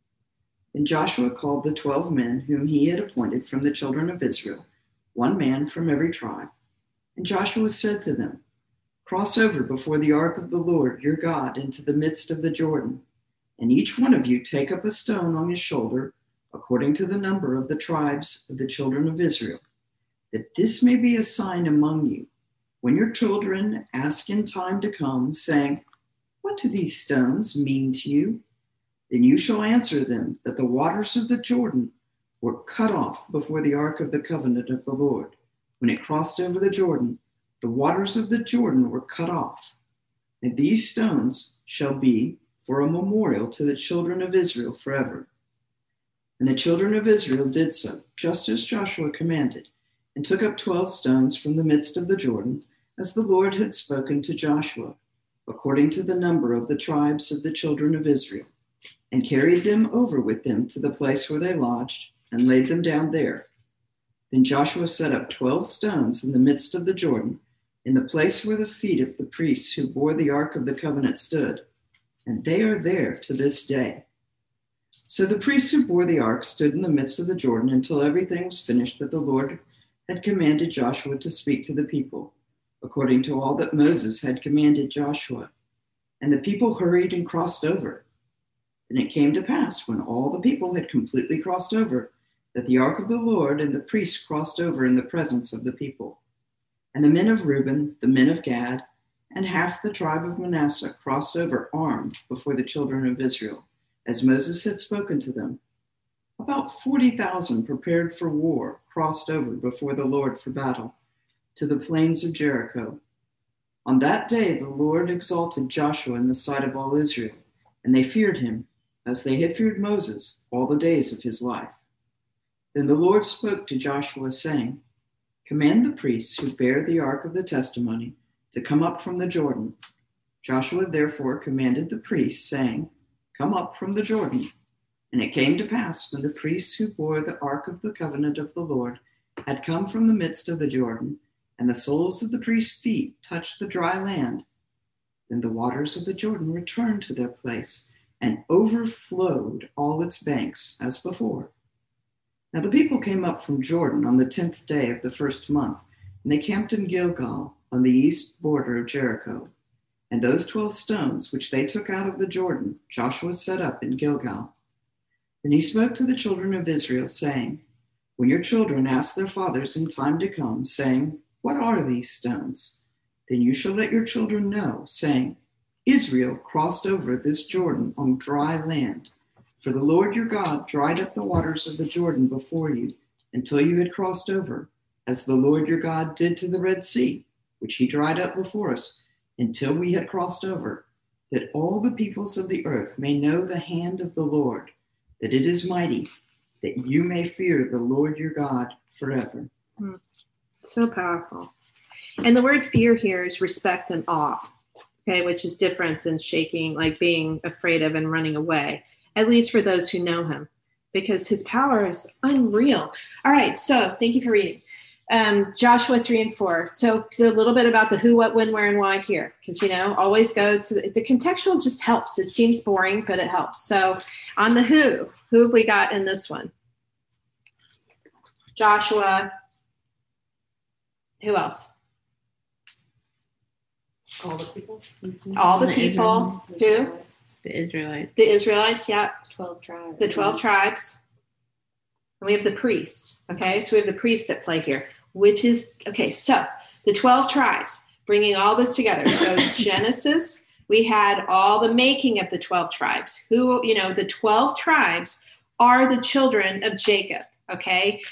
And Joshua called the twelve men whom he had appointed from the children of Israel, one man from every tribe. And Joshua said to them, Cross over before the ark of the Lord your God into the midst of the Jordan, and each one of you take up a stone on his shoulder, according to the number of the tribes of the children of Israel, that this may be a sign among you, when your children ask in time to come, saying, What do these stones mean to you? Then you shall answer them that the waters of the Jordan were cut off before the ark of the covenant of the Lord. When it crossed over the Jordan, the waters of the Jordan were cut off. And these stones shall be for a memorial to the children of Israel forever. And the children of Israel did so, just as Joshua commanded, and took up twelve stones from the midst of the Jordan, as the Lord had spoken to Joshua, according to the number of the tribes of the children of Israel, and carried them over with them to the place where they lodged, and laid them down there. Then Joshua set up twelve stones in the midst of the Jordan, in the place where the feet of the priests who bore the ark of the covenant stood, and they are there to this day. So the priests who bore the ark stood in the midst of the Jordan until everything was finished that the Lord had commanded Joshua to speak to the people, according to all that Moses had commanded Joshua. And the people hurried and crossed over. And it came to pass, when all the people had completely crossed over, that the ark of the Lord and the priests crossed over in the presence of the people. And the men of Reuben, the men of Gad, and half the tribe of Manasseh crossed over armed before the children of Israel, as Moses had spoken to them. About forty thousand prepared for war crossed over before the Lord for battle, to the plains of Jericho. On that day the Lord exalted Joshua in the sight of all Israel, and they feared him, as they had feared Moses all the days of his life. Then the Lord spoke to Joshua, saying, Command the priests who bear the ark of the testimony to come up from the Jordan. Joshua therefore commanded the priests, saying, Come up from the Jordan. And it came to pass, when the priests who bore the ark of the covenant of the Lord had come from the midst of the Jordan, and the soles of the priests' feet touched the dry land, then the waters of the Jordan returned to their place and overflowed all its banks as before. Now the people came up from Jordan on the tenth day of the first month, and they camped in Gilgal on the east border of Jericho. And those twelve stones which they took out of the Jordan, Joshua set up in Gilgal. Then he spoke to the children of Israel, saying, When your children ask their fathers in time to come, saying, What are these stones? Then you shall let your children know, saying, Israel crossed over this Jordan on dry land, For the Lord your God dried up the waters of the Jordan before you until you had crossed over, as the Lord your God did to the Red Sea, which he dried up before us until we had crossed over, that all the peoples of the earth may know the hand of the Lord, that it is mighty, that you may fear the Lord your God forever. Hmm. So powerful. And the word fear here is respect and awe, okay, which is different than shaking, like being afraid of and running away, at least for those who know him, because his power is unreal. All right, so thank you for reading. Um, Joshua three and four. So a little bit about the who, what, when, where, and why here, because, you know, always go to the, the contextual just helps. It seems boring, but it helps. So on the who, who have we got in this one? Joshua. Who else? All the people. Mm-hmm. All the, the people. Who? The Israelites. The Israelites, yeah. twelve tribes. The twelve tribes. And we have the priests, okay? So we have the priests at play here, which is, okay, so the twelve tribes, bringing all this together. So Genesis, we had all the making of the twelve tribes. Who, you know, the twelve tribes are the children of Jacob, okay?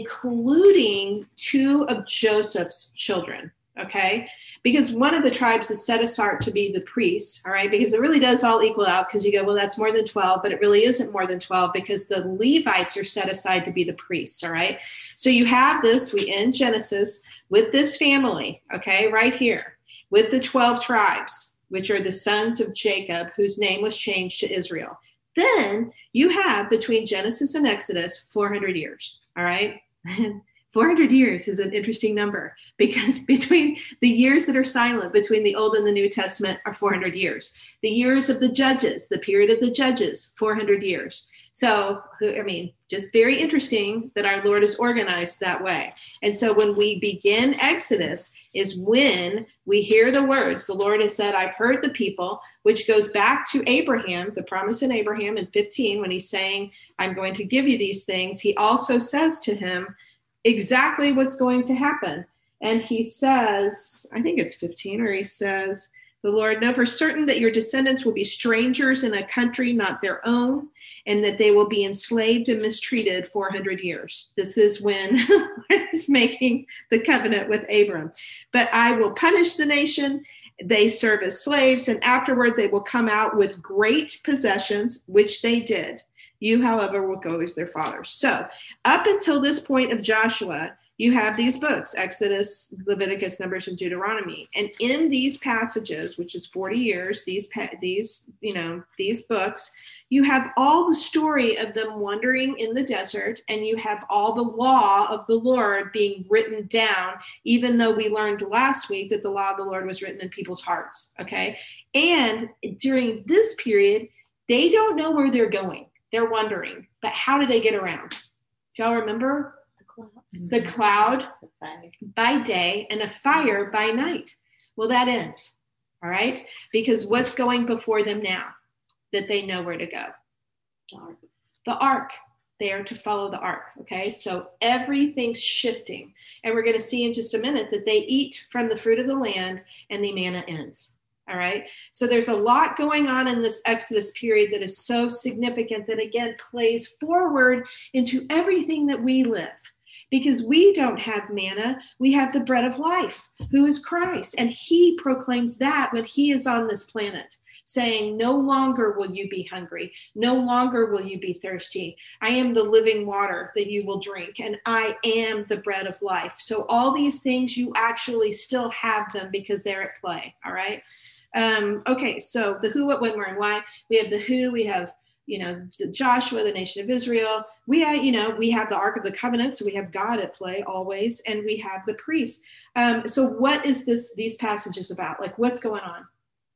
Including two of Joseph's children, okay? Because one of the tribes is set aside to be the priests, all right? Because it really does all equal out, because you go, well, that's more than twelve, but it really isn't more than twelve, because the Levites are set aside to be the priests, all right? So you have this, we end Genesis with this family, okay, right here, with the twelve tribes, which are the sons of Jacob, whose name was changed to Israel. Then you have, between Genesis and Exodus, four hundred years, all right? four hundred years is an interesting number, because between the years that are silent between the Old and the New Testament are four hundred years. The years of the judges, the period of the judges, four hundred years. So, I mean, just very interesting that our Lord is organized that way. And so when we begin Exodus is when we hear the words, the Lord has said, I've heard the people, which goes back to Abraham, the promise in Abraham in fifteen, when he's saying, I'm going to give you these things. He also says to him, exactly what's going to happen. And he says, I think it's fifteen, or he says, the Lord, know for certain that your descendants will be strangers in a country not their own, and that they will be enslaved and mistreated four hundred years. This is when he's making the covenant with Abram. But I will punish the nation. They serve as slaves, and afterward they will come out with great possessions, which they did. You, however, will go with their fathers. So up until this point of Joshua, you have these books, Exodus, Leviticus, Numbers, and Deuteronomy. And in these passages, which is forty years, these, these, you know, these books, you have all the story of them wandering in the desert, and you have all the law of the Lord being written down, even though we learned last week that the law of the Lord was written in people's hearts, okay? And during this period, they don't know where they're going. They're wondering, but how do they get around? Do y'all remember? The cloud. The cloud The fire. by day and a fire by night. Well, that ends, all right? Because what's going before them now that they know where to go? The ark. The ark. They are to follow the ark, okay? So everything's shifting. And we're going to see in just a minute that they eat from the fruit of the land and the manna ends. All right. So there's a lot going on in this Exodus period that is so significant that, again, plays forward into everything that we live, because we don't have manna. We have the bread of life, who is Christ. And he proclaims that when he is on this planet, saying, no longer will you be hungry. No longer will you be thirsty. I am the living water that you will drink, and I am the bread of life. So all these things, you actually still have them because they're at play. All right. Um, okay, so the who, what, when, where, and why. We have the who, we have, you know, Joshua, the nation of Israel. We have, you know, we have the Ark of the Covenant, so we have God at play always, and we have the priests. Um, so what is this, these passages about? Like, what's going on?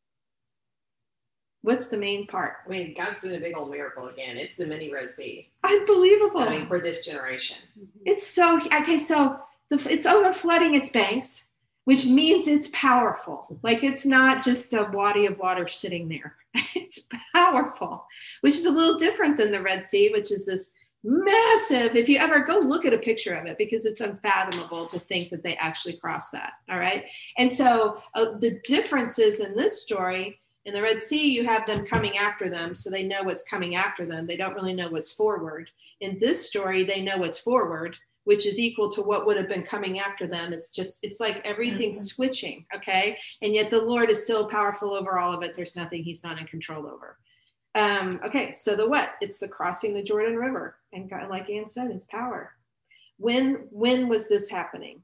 What's the main part? I mean, God's doing a big old miracle again. It's the mini Red Sea. Unbelievable. I mean, for this generation. It's so, okay, so the, it's over flooding its banks, which means it's powerful. Like, it's not just a body of water sitting there. It's powerful, which is a little different than the Red Sea, which is this massive, if you ever go look at a picture of it, because it's unfathomable to think that they actually crossed that. All right. And so uh, the differences in this story In the Red Sea, you have them coming after them, so they know what's coming after them. They don't really know what's forward. In this story, they know what's forward, which is equal to what would have been coming after them. It's just, it's like everything's mm-hmm. switching, okay? And yet the Lord is still powerful over all of it. There's nothing he's not in control over. Um, okay, so the what? It's the crossing the Jordan River. And God, like Ann said, his power. When, when was this happening?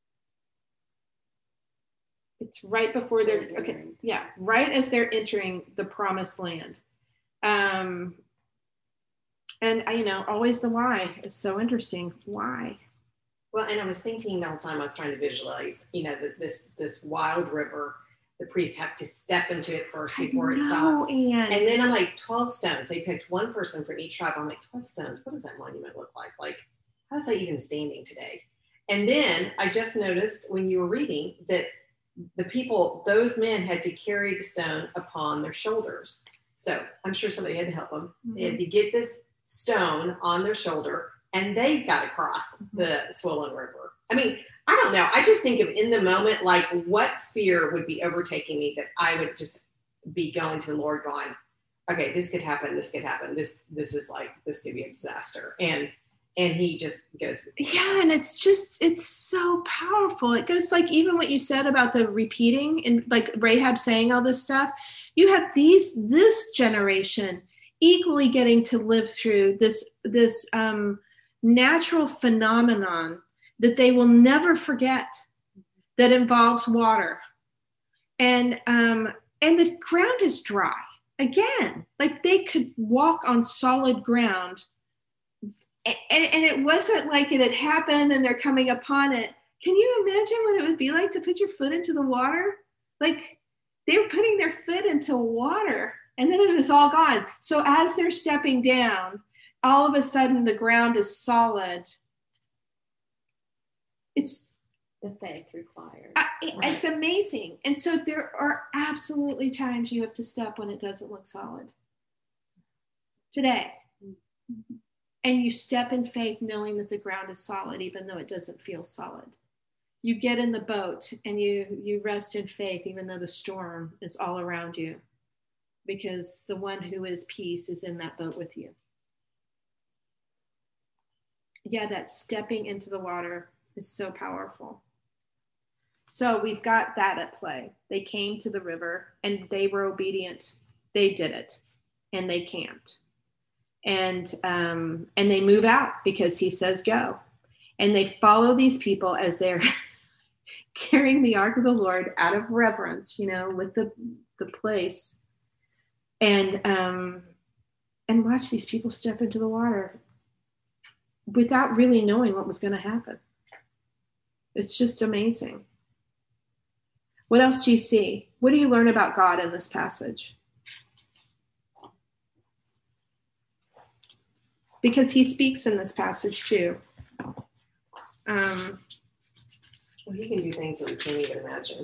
It's right before they're, okay, yeah, right as they're entering the promised land. Um, and, you know, always the why is so interesting. Why? Well, and I was thinking the whole time I was trying to visualize, you know, that this this wild river, the priests have to step into it first before it stops. Ann. And then I'm like, twelve stones. They picked one person from each tribe. I'm like, twelve stones. What does that monument look like? Like, how's that even standing today? And then I just noticed when you were reading that the people, those men had to carry the stone upon their shoulders. So I'm sure somebody had to help them. Mm-hmm. They had to get this stone on their shoulder and they got across mm-hmm. the swollen river. I mean, I don't know. I just think of in the moment, like what fear would be overtaking me that I would just be going to the Lord going, okay, this could happen. This could happen. This, this is like, this could be a disaster. And And he just goes. Yeah, and it's just, it's so powerful. It goes like even what you said about the repeating and like Rahab saying all this stuff. You have these, this generation equally getting to live through this, this um, natural phenomenon that they will never forget that involves water. And, um, and the ground is dry. Again, like they could walk on solid ground. And, and it wasn't like it had happened and they're coming upon it. Can you imagine what it would be like to put your foot into the water? Like they were putting their foot into water and then it was all gone. So as they're stepping down, all of a sudden the ground is solid. It's the faith required. Uh, it, right. It's amazing. And so there are absolutely times you have to step when it doesn't look solid. Today. Mm-hmm. And you step in faith knowing that the ground is solid, even though it doesn't feel solid. You get in the boat and you, you rest in faith, even though the storm is all around you, because the one who is peace is in that boat with you. Yeah, that stepping into the water is so powerful. So we've got that at play. They came to the river and they were obedient. They did it and they camped. And um, and they move out because he says go. And they follow these people as they're carrying the ark of the Lord out of reverence, you know, with the, the place. And um, and watch these people step into the water without really knowing what was going to happen. It's just amazing. What else do you see? What do you learn about God in this passage? Because he speaks in this passage too. Um, well, he can do things that we can't even imagine.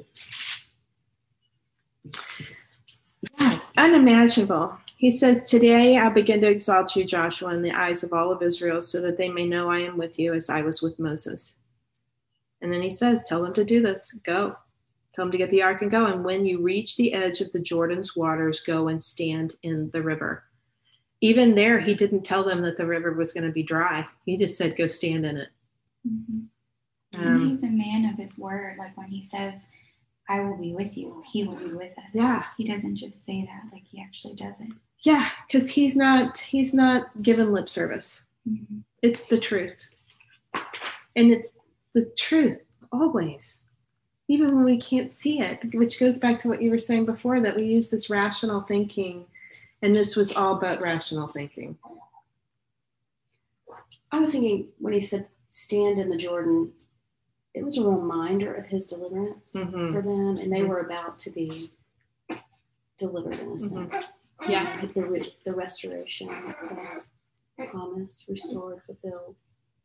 Yeah, it's unimaginable. He says, today I begin to exalt you, Joshua, in the eyes of all of Israel, so that they may know I am with you as I was with Moses. And then he says, tell them to do this. Go. Tell them to get the ark and go. And when you reach the edge of the Jordan's waters, go and stand in the river. Even there, he didn't tell them that the river was going to be dry. He just said, go stand in it. Mm-hmm. Um, he's a man of his word. Like when he says, I will be with you, he will be with us. Yeah. He doesn't just say that, like he actually does it. Yeah, because he's not, he's not given lip service. Mm-hmm. It's the truth. And it's the truth always, even when we can't see it, which goes back to what you were saying before, that we use this rational thinking. And this was all but rational thinking. I was thinking when he said, stand in the Jordan, it was a reminder of his deliverance mm-hmm. for them. And they were about to be delivered in a sense. Mm-hmm. Yeah. Like the, re- the restoration, the promise, restored, fulfilled.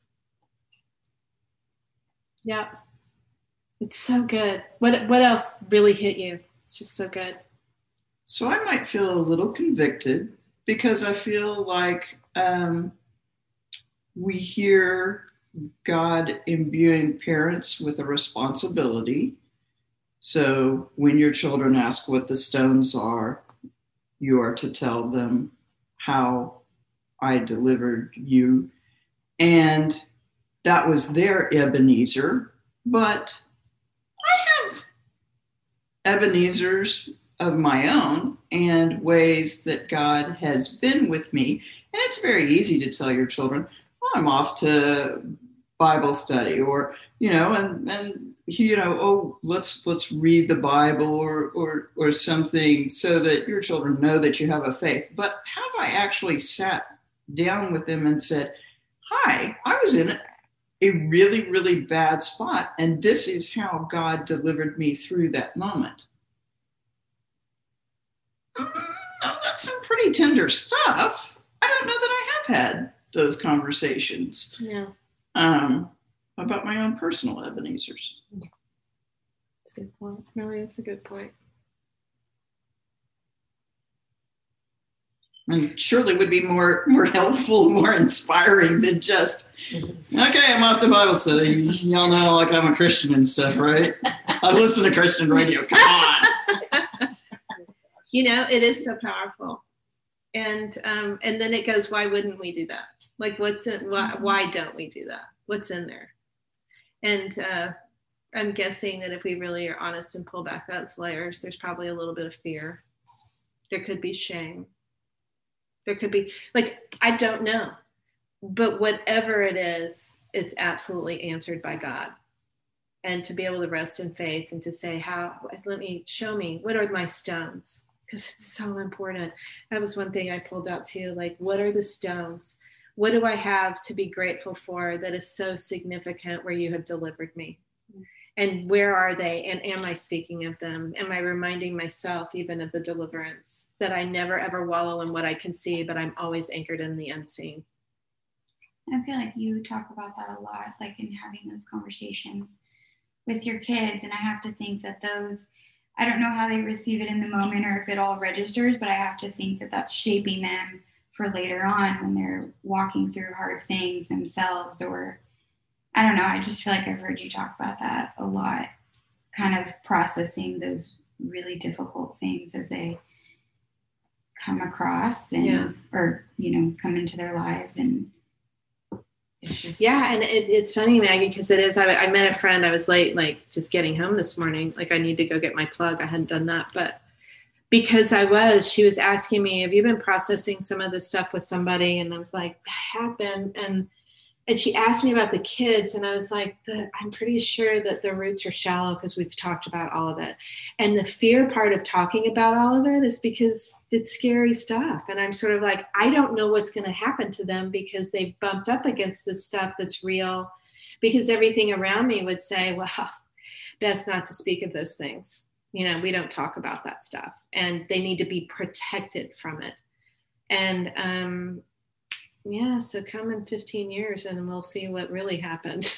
Yeah. It's so good. What, what else really hit you? It's just so good. So I might feel a little convicted because I feel like um, we hear God imbuing parents with a responsibility So when your children ask what the stones are, you are to tell them how I delivered you. And that was their Ebenezer, but I have Ebenezers of my own and ways that God has been with me. And it's very easy to tell your children, oh, I'm off to Bible study, or, you know, and, and, you know, oh, let's, let's read the Bible or, or, or something, so that your children know that you have a faith. But have I actually sat down with them and said, hi, I was in a really, really bad spot, and this is how God delivered me through that moment? Mm, no, that's some pretty tender stuff. I don't know that I have had those conversations. Yeah. Um, about my own personal Ebenezers. That's a good point. Really, that's a good point. And surely would be more more helpful, more inspiring than just, okay, I'm off to Bible study. Y'all know, like, I'm a Christian and stuff, right? I listen to Christian radio. Come on. You know, it is so powerful. And um, and then it goes, why wouldn't we do that? Like, what's in, why, why don't we do that? What's in there? And uh, I'm guessing that if we really are honest and pull back those layers, there's probably a little bit of fear. There could be shame. There could be, like, I don't know. But whatever it is, it's absolutely answered by God. And to be able to rest in faith and to say, how, let me, show me, what are my stones? Because it's so important. That was one thing I pulled out too. Like, what are the stones? What do I have to be grateful for that is so significant where you have delivered me? And where are they? And am I speaking of them? Am I reminding myself even of the deliverance, that I never ever wallow in what I can see, but I'm always anchored in the unseen? I feel like you talk about that a lot, like in having those conversations with your kids. And I have to think that those, I don't know how they receive it in the moment or if it all registers, but I have to think that that's shaping them for later on when they're walking through hard things themselves. Or I don't know, I just feel like I've heard you talk about that a lot, kind of processing those really difficult things as they come across and, yeah. or, you know, come into their lives. And it's just, yeah. And it, it's funny, Maggie, because it is, I, I met a friend, I was late, like just getting home this morning. Like, I need to go get my plug. I hadn't done that, but because I was, she was asking me, have you been processing some of this stuff with somebody? And I was like, I have been. And And she asked me about the kids, and I was like, the, I'm pretty sure that the roots are shallow because we've talked about all of it. And the fear part of talking about all of it is because it's scary stuff. And I'm sort of like, I don't know what's going to happen to them because they've bumped up against this stuff that's real, because everything around me would say, well, best not to speak of those things. You know, we don't talk about that stuff, and they need to be protected from it. And, um, yeah, so come in fifteen years and we'll see what really happened.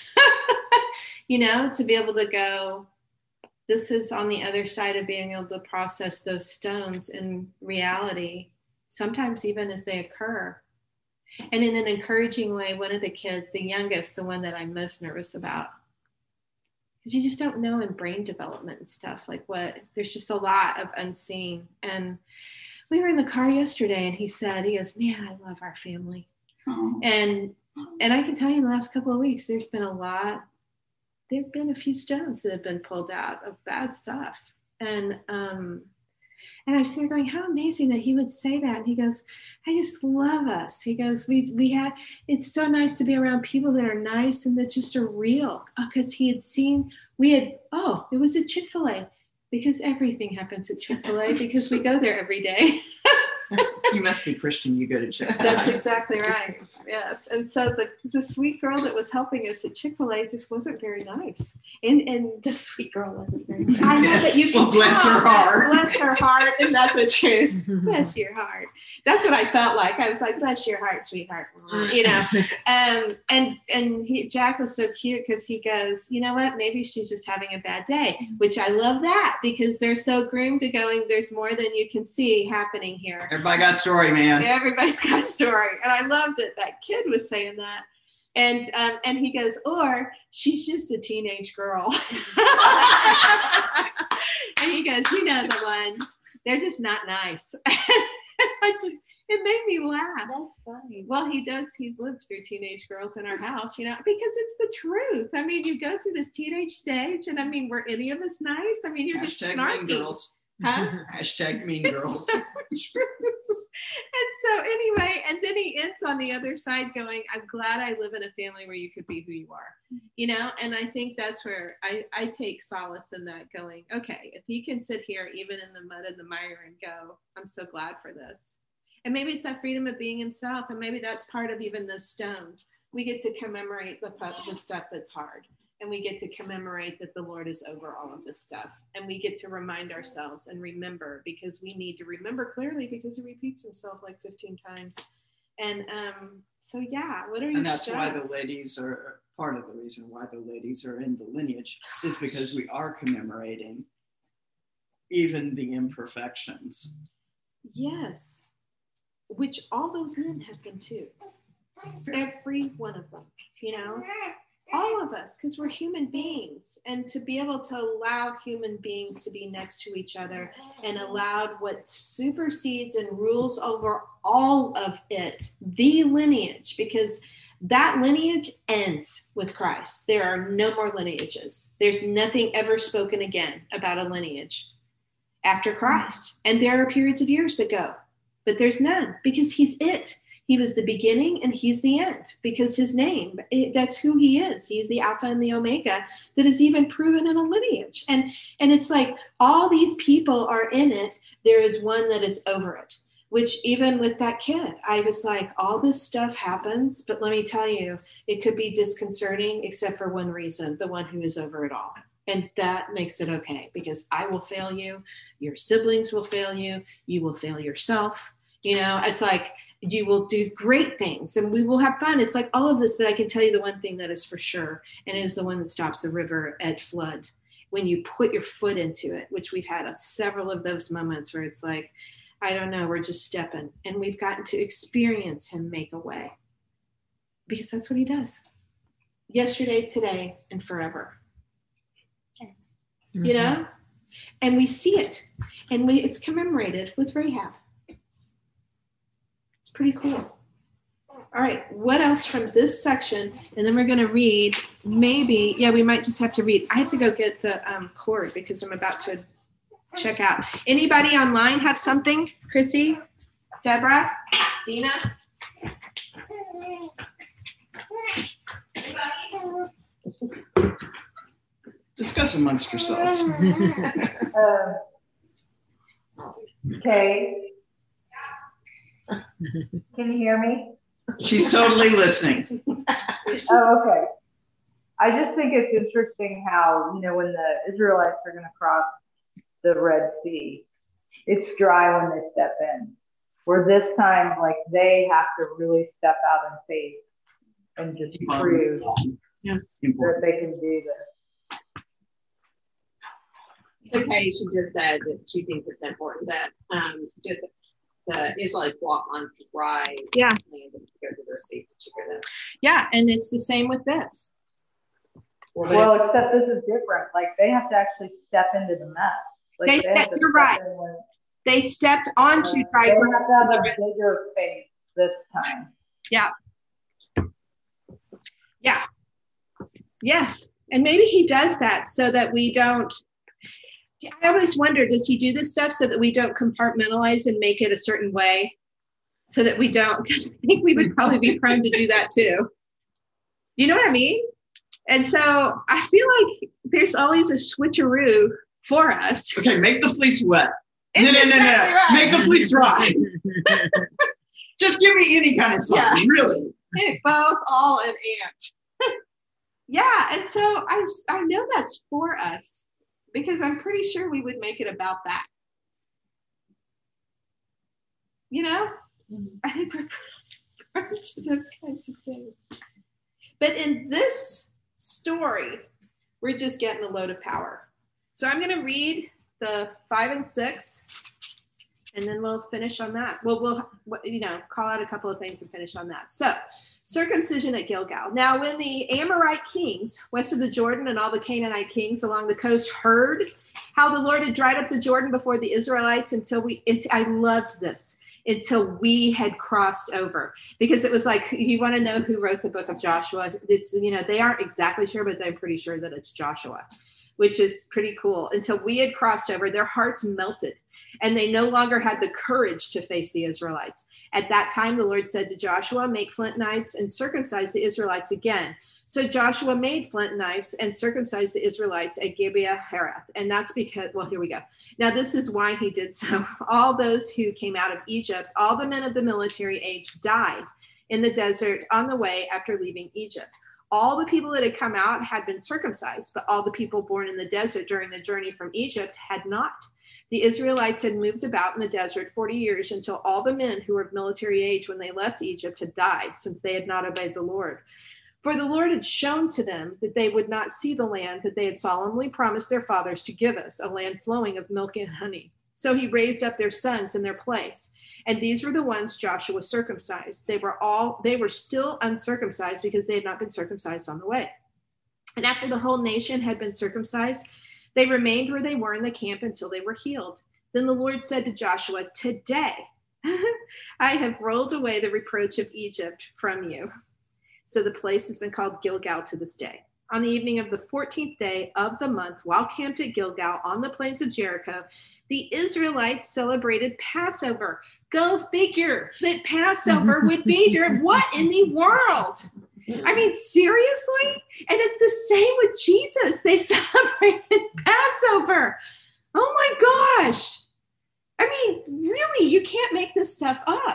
You know, to be able to go, this is on the other side of being able to process those stones in reality, sometimes even as they occur. And in an encouraging way, one of the kids, the youngest, the one that I'm most nervous about, because you just don't know in brain development and stuff, like what, there's just a lot of unseen. And we were in the car yesterday and he said, he goes, man, I love our family. oh. And and I can tell you in the last couple of weeks, there's been a lot, there have been a few stones that have been pulled out of bad stuff. And um, and I was sitting there going, how amazing that he would say that. And he goes, I just love us. He goes, we we had, it's so nice to be around people that are nice and that just are real. Because he had seen, we had, oh, it was at Chick-fil-A. Because everything happens at Chick-fil-A because we go there every day. You must be Christian. You go to Chick-fil-A. That's exactly right. Yes. And so the, the sweet girl that was helping us at Chick-fil-A just wasn't very nice. And and The sweet girl wasn't very nice. I know that you can Well, bless tell. her heart. Bless her heart. And that's the truth. Bless your heart. That's what I felt like. I was like, bless your heart, sweetheart. You know. Um, and and he, Jack was so cute because he goes, you know what? Maybe she's just having a bad day, which I love that because they're so groomed to going, there's more than you can see happening here. Everybody got a story, man. Everybody's got a story. And I love that that kid was saying that. And um, and he goes, or she's just a teenage girl. And he goes, you know the ones. They're just not nice. I just, it made me laugh. That's funny. Well, he does. He's lived through teenage girls in our house, you know, because it's the truth. I mean, you go through this teenage stage, and I mean, were any of us nice? I mean, you're Hashtag just snarky. Mean Girls. Huh? Hashtag Mean It's Girls. so true. And so anyway, and then he ends on the other side going, I'm glad I live in a family where you could be who you are, you know? And I think that's where I, I take solace in that, going, okay, if he can sit here even in the mud and the mire and go, I'm so glad for this. And maybe it's that freedom of being himself. And maybe that's part of even those stones. We get to commemorate the, the stuff that's hard. And we get to commemorate that the Lord is over all of this stuff. And we get to remind ourselves and remember, because we need to remember clearly, because he repeats himself like fifteen times. And um, so, yeah, what are your And that's stats? why the ladies are, part of the reason why the ladies are in the lineage is because we are commemorating even the imperfections. Yes. Which all those men have been too. Every one of them, you know? All of us, because we're human beings, and to be able to allow human beings to be next to each other and allowed what supersedes and rules over all of it, the lineage, because that lineage ends with Christ. There are no more lineages. There's nothing ever spoken again about a lineage after Christ. And there are periods of years that go, but there's none, because he's it. He was the beginning and he's the end, because his name, it, that's who he is. He's the Alpha and the Omega that is even proven in a lineage. And, and it's like all these people are in it. There is one that is over it, which even with that kid, I was like, all this stuff happens, but let me tell you, it could be disconcerting except for one reason, the one who is over it all. And that makes it okay, because I will fail you. Your siblings will fail you. You will fail yourself. You know, it's like, you will do great things and we will have fun. It's like all of this, but I can tell you the one thing that is for sure, and it is the one that stops the river at flood. When you put your foot into it, which we've had a, several of those moments where it's like, I don't know, we're just stepping, and we've gotten to experience him make a way, because that's what he does. Yesterday, today, and forever. Mm-hmm. You know? And we see it, and we it's commemorated with Rahab. Pretty cool. All right, what else from this section? And then we're going to read, maybe, yeah, we might just have to read. I have to go get the um, cord because I'm about to check out. Anybody online have something? Chrissy? Deborah? Dina? Discuss amongst yourselves. uh, okay. Can you hear me? She's totally listening. Oh, okay. I just think it's interesting how, you know, when the Israelites are going to cross the Red Sea, it's dry when they step in. Where this time, like, they have to really step out in faith and just prove yeah. that they can do this. It's okay. She just said that she thinks it's important that um, just the Israelites walk on dry yeah. land and go to their sea. Yeah, and it's the same with this. Well, well except this is different. Like, they have to actually step into the mess. Like, they, they step, you're right. When, they stepped onto uh, dry ground. They have to have a bigger faith this time. Yeah. Yeah. Yes. And maybe he does that so that we don't. I always wonder, does he do this stuff so that we don't compartmentalize and make it a certain way? So that we don't, because I think we would probably be prone to do that too. You know what I mean? And so I feel like there's always a switcheroo for us. Okay, make the fleece wet. It's no, no, no, no. Exactly right. Make the fleece dry. Just give me any kind of something, yeah. really. Both, all, and and. Yeah, and so I I know that's for us, because I'm pretty sure we would make it about that. You know? Mm-hmm. I think we're prone to those kinds of things. But in this story, we're just getting a load of power. So I'm going to read the five and six, and then we'll finish on that. Well, we'll, you know, call out a couple of things and finish on that. So Circumcision at Gilgal. Now, when the Amorite kings west of the Jordan and all the Canaanite kings along the coast heard how the Lord had dried up the Jordan before the Israelites until we, it, I loved this, until we had crossed over. Because it was like, you want to know who wrote the book of Joshua? It's, you know, they aren't exactly sure, but they're pretty sure that it's Joshua, which is pretty cool. Until we had crossed over, their hearts melted, and they no longer had the courage to face the Israelites. At that time, the Lord said to Joshua, make flint knives and circumcise the Israelites again. So Joshua made flint knives and circumcised the Israelites at Gibeah Harath. And that's because, well, here we go. Now, this is why he did so. All those who came out of Egypt, all the men of the military age, died in the desert on the way after leaving Egypt. All the people that had come out had been circumcised, but all the people born in the desert during the journey from Egypt had not. The Israelites had moved about in the desert forty years until all the men who were of military age when they left Egypt had died, since they had not obeyed the Lord. For the Lord had shown to them that they would not see the land that they had solemnly promised their fathers to give us, a land flowing of milk and honey. So he raised up their sons in their place. And these were the ones Joshua circumcised. They were all, they were still uncircumcised because they had not been circumcised on the way. And after the whole nation had been circumcised, they remained where they were in the camp until they were healed. Then the Lord said to Joshua, today I have rolled away the reproach of Egypt from you. So the place has been called Gilgal to this day. On the evening of the fourteenth day of the month, while camped at Gilgal on the plains of Jericho, the Israelites celebrated Passover. Go figure that Passover would be during what in the world? I mean, seriously? And it's the same with Jesus. They celebrated Passover. Oh my gosh. I mean, really, you can't make this stuff up.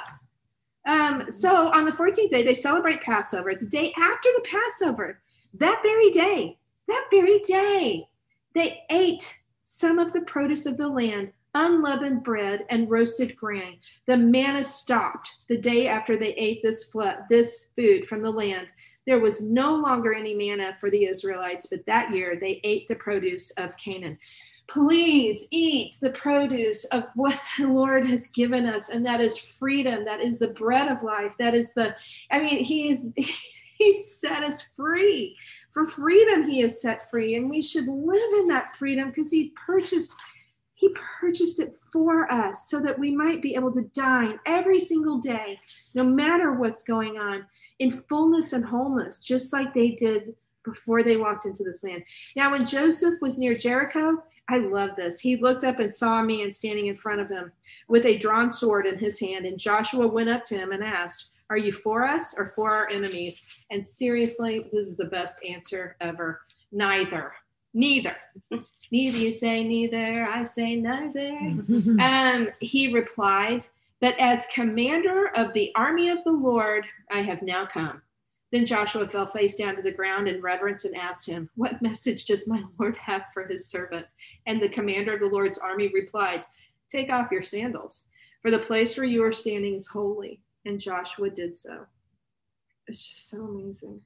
Um, so on the fourteenth day, they celebrate Passover. The day after the Passover, that very day, that very day, they ate some of the produce of the land, unleavened bread and roasted grain. The manna stopped the day after they ate this flood, this food from the land. There was no longer any manna for the Israelites, but that year they ate the produce of Canaan. Please eat the produce of what the Lord has given us, and that is freedom. That is the bread of life. That is the, I mean, he is, he set us free. For freedom, he is set free, and we should live in that freedom because he purchased He purchased it for us so that we might be able to dine every single day, no matter what's going on, in fullness and wholeness, just like they did before they walked into this land. Now, when Joseph was near Jericho, I love this. He looked up and saw a man standing in front of him with a drawn sword in his hand. And Joshua went up to him and asked, are you for us or for our enemies? And seriously, this is the best answer ever. Neither. Neither. Neither, you say neither, I say neither. um, he replied, but as commander of the army of the Lord, I have now come. Then Joshua fell face down to the ground in reverence and asked him, what message does my Lord have for his servant? And the commander of the Lord's army replied, take off your sandals, for the place where you are standing is holy. And Joshua did so. It's just so amazing.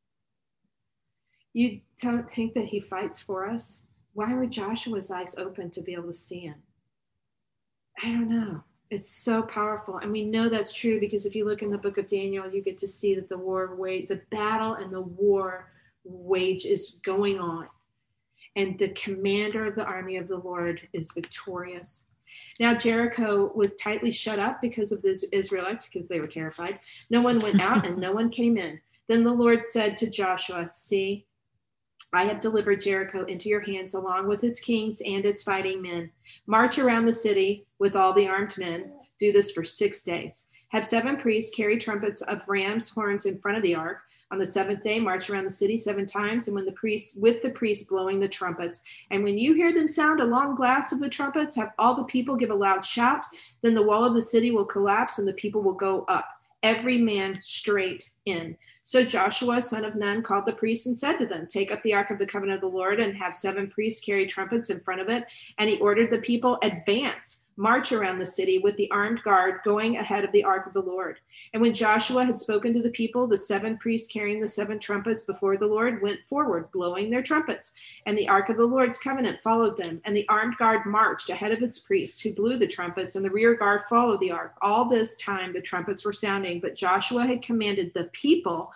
You don't think that he fights for us? Why were Joshua's eyes open to be able to see him? I don't know. It's so powerful. And we know that's true because if you look in the book of Daniel, you get to see that the war wage, the battle and the war wage is going on. And the commander of the army of the Lord is victorious. Now, Jericho was tightly shut up because of the Israelites, because they were terrified. No one went out and no one came in. Then the Lord said to Joshua, see, I have delivered Jericho into your hands along with its kings and its fighting men. March around the city with all the armed men. Do this for six days. Have seven priests carry trumpets of ram's horns in front of the ark. On the seventh day, march around the city seven times, and when the priests, with the priests blowing the trumpets. And when you hear them sound a long blast of the trumpets, have all the people give a loud shout. Then the wall of the city will collapse, and the people will go up, every man straight in. So Joshua, son of Nun, called the priests and said to them, take up the ark of the covenant of the Lord and have seven priests carry trumpets in front of it. And he ordered the people, advance, march around the city with the armed guard going ahead of the ark of the Lord. And when Joshua had spoken to the people, the seven priests carrying the seven trumpets before the Lord went forward, blowing their trumpets. And the ark of the Lord's covenant followed them. And the armed guard marched ahead of its priests, who blew the trumpets, and the rear guard followed the ark. All this time the trumpets were sounding, but Joshua had commanded the people,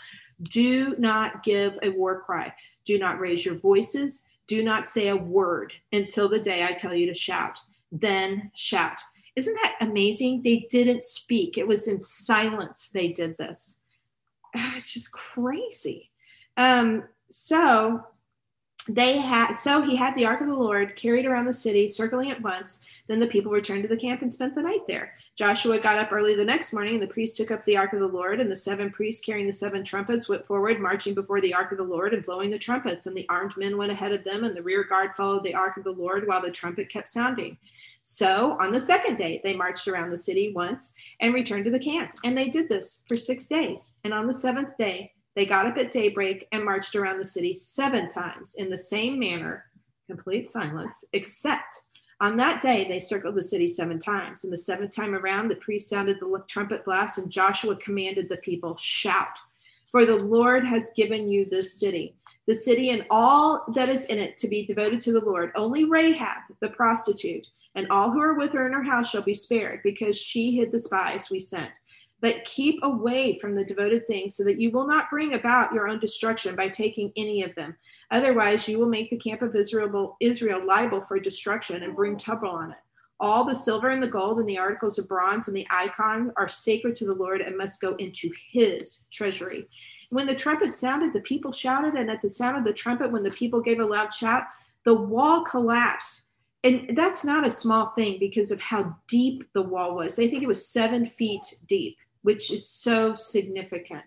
do not give a war cry. Do not raise your voices. Do not say a word until the day I tell you to shout. Then shout. Isn't that amazing? They didn't speak. It was in silence they did this. It's just crazy. Um, so they had, so he had the ark of the Lord carried around the city, circling it once. Then the people returned to the camp and spent the night there. Joshua got up early the next morning, and the priests took up the ark of the Lord, and the seven priests carrying the seven trumpets went forward, marching before the ark of the Lord and blowing the trumpets. And the armed men went ahead of them, and the rear guard followed the ark of the Lord while the trumpet kept sounding. So on the second day, they marched around the city once and returned to the camp. And they did this for six days. And on the seventh day, they got up at daybreak and marched around the city seven times in the same manner, complete silence, except on that day, they circled the city seven times. And the seventh time around, the priest sounded the trumpet blast, and Joshua commanded the people, shout, for the Lord has given you this city, the city and all that is in it to be devoted to the Lord. Only Rahab, the prostitute, and all who are with her in her house shall be spared, because she hid the spies we sent. But keep away from the devoted things, so that you will not bring about your own destruction by taking any of them. Otherwise, you will make the camp of Israel, Israel liable for destruction and bring trouble on it. All the silver and the gold and the articles of bronze and the icon are sacred to the Lord and must go into his treasury. When the trumpet sounded, the people shouted, and at the sound of the trumpet, when the people gave a loud shout, the wall collapsed. And that's not a small thing because of how deep the wall was. They think it was seven feet deep, which is so significant.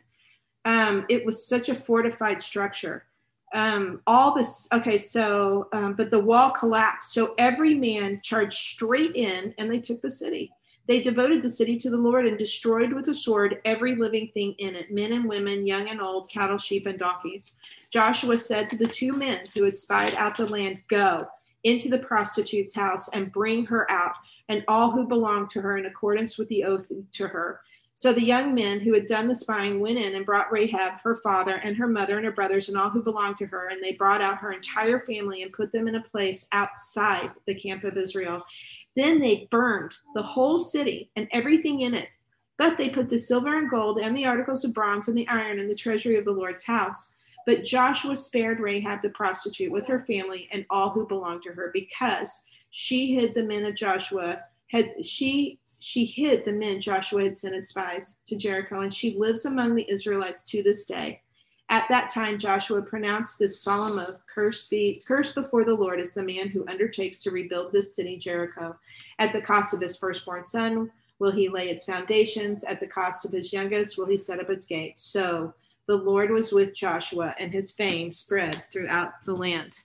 Um, it was such a fortified structure. Um, all this, okay, so, um, but the wall collapsed. So every man charged straight in, and they took the city. They devoted the city to the Lord and destroyed with a sword every living thing in it, men and women, young and old, cattle, sheep, and donkeys. Joshua said to the two men who had spied out the land, go into the prostitute's house and bring her out, and all who belong to her in accordance with the oath to her. So the young men who had done the spying went in and brought Rahab, her father, and her mother, and her brothers, and all who belonged to her. And they brought out her entire family and put them in a place outside the camp of Israel. Then they burned the whole city and everything in it. But they put the silver and gold and the articles of bronze and the iron in the treasury of the Lord's house. But Joshua spared Rahab the prostitute with her family and all who belonged to her, because she hid the men of Joshua, had she She hid the men Joshua had sent as spies to Jericho, and she lives among the Israelites to this day. At that time, Joshua pronounced this solemn oath, cursed be, cursed before the Lord is the man who undertakes to rebuild this city, Jericho. At the cost of his firstborn son will he lay its foundations. At the cost of his youngest will he set up its gates. So the Lord was with Joshua, and his fame spread throughout the land.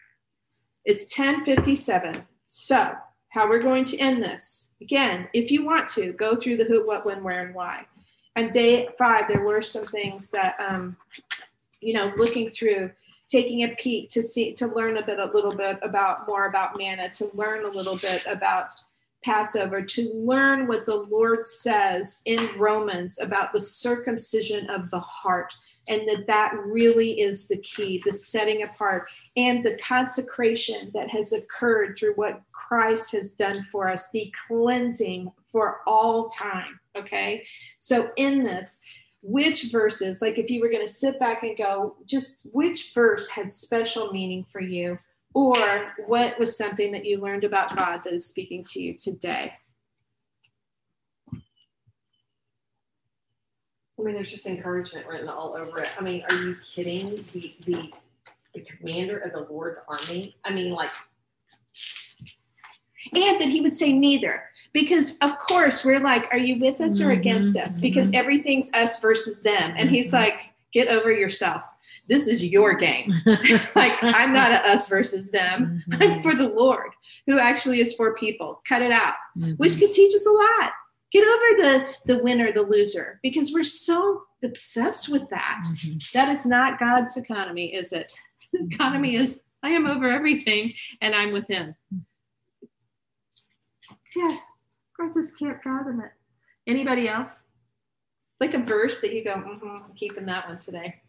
It's ten fifty-seven. So how we're going to end this. Again, if you want to, go through the who, what, when, where, and why. And day five, there were some things that, um, you know, looking through, taking a peek to see, to learn a bit, a little bit about more about manna, to learn a little bit about Passover, to learn what the Lord says in Romans about the circumcision of the heart, and that that really is the key, the setting apart, and the consecration that has occurred through what Christ has done for us, the cleansing for all time. Okay. So in this, which verses, like if you were going to sit back and go, just which verse had special meaning for you, or what was something that you learned about God that is speaking to you today? I mean, there's just encouragement written all over it. I mean, are you kidding? The, the, the commander of the Lord's army. I mean, like, and that he would say neither, because of course we're like, are you with us or against mm-hmm, us? Because mm-hmm. everything's us versus them. And mm-hmm. he's like, get over yourself. This is your game. Like, I'm not a us versus them. Mm-hmm. I'm for the Lord, who actually is for people. Cut it out, mm-hmm. which could teach us a lot. Get over the, the winner, the loser, because we're so obsessed with that. Mm-hmm. That is not God's economy, is it? The economy is, I am over everything and I'm with him. Yes. I just can't fathom it. Anybody else? Like a verse that you go, mm-hmm, I'm keeping that one today.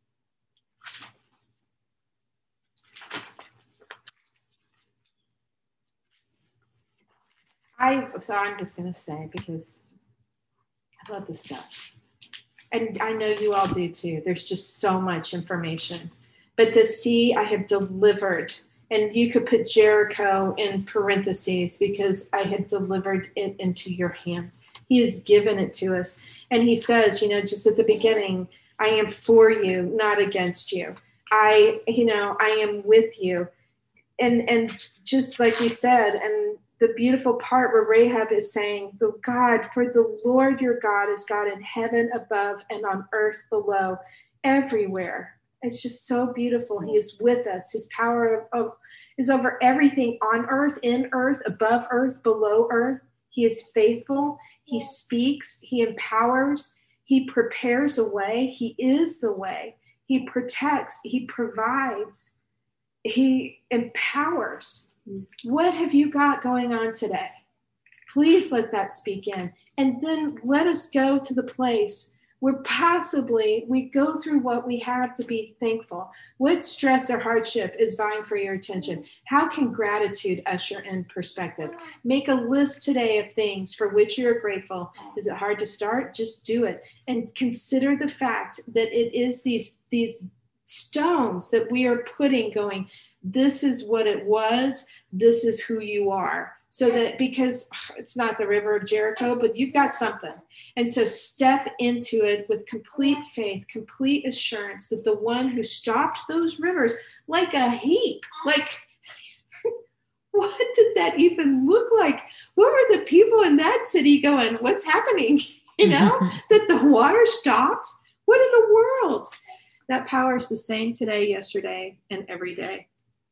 I, so I'm just going to say, because I love this stuff. And I know you all do too. There's just so much information. But the sea I have delivered. And you could put Jericho in parentheses, because I have delivered it into your hands. He has given it to us. And he says, you know, just at the beginning, I am for you, not against you. I, you know, I am with you. And, and just like we said, and the beautiful part where Rahab is saying, the God, for the Lord your God is God in heaven above and on earth below, everywhere. It's just so beautiful. He is with us. His power of, of, is over everything on earth, in earth, above earth, below earth. He is faithful. He speaks. He empowers. He prepares a way. He is the way. He protects. He provides. He empowers. What have you got going on today? Please let that speak in. And then let us go to the place where possibly we go through what we have to be thankful. What stress or hardship is vying for your attention? How can gratitude usher in perspective? Make a list today of things for which you're grateful. Is it hard to start? Just do it. And consider the fact that it is these, these stones that we are putting going, this is what it was. This is who you are. So that, because it's not the river of Jericho, but you've got something. And so step into it with complete faith, complete assurance that the one who stopped those rivers like a heap, like, what did that even look like? What were the people in that city going, what's happening? You know, that the water stopped? What in the world? That power is the same today, yesterday, and every day.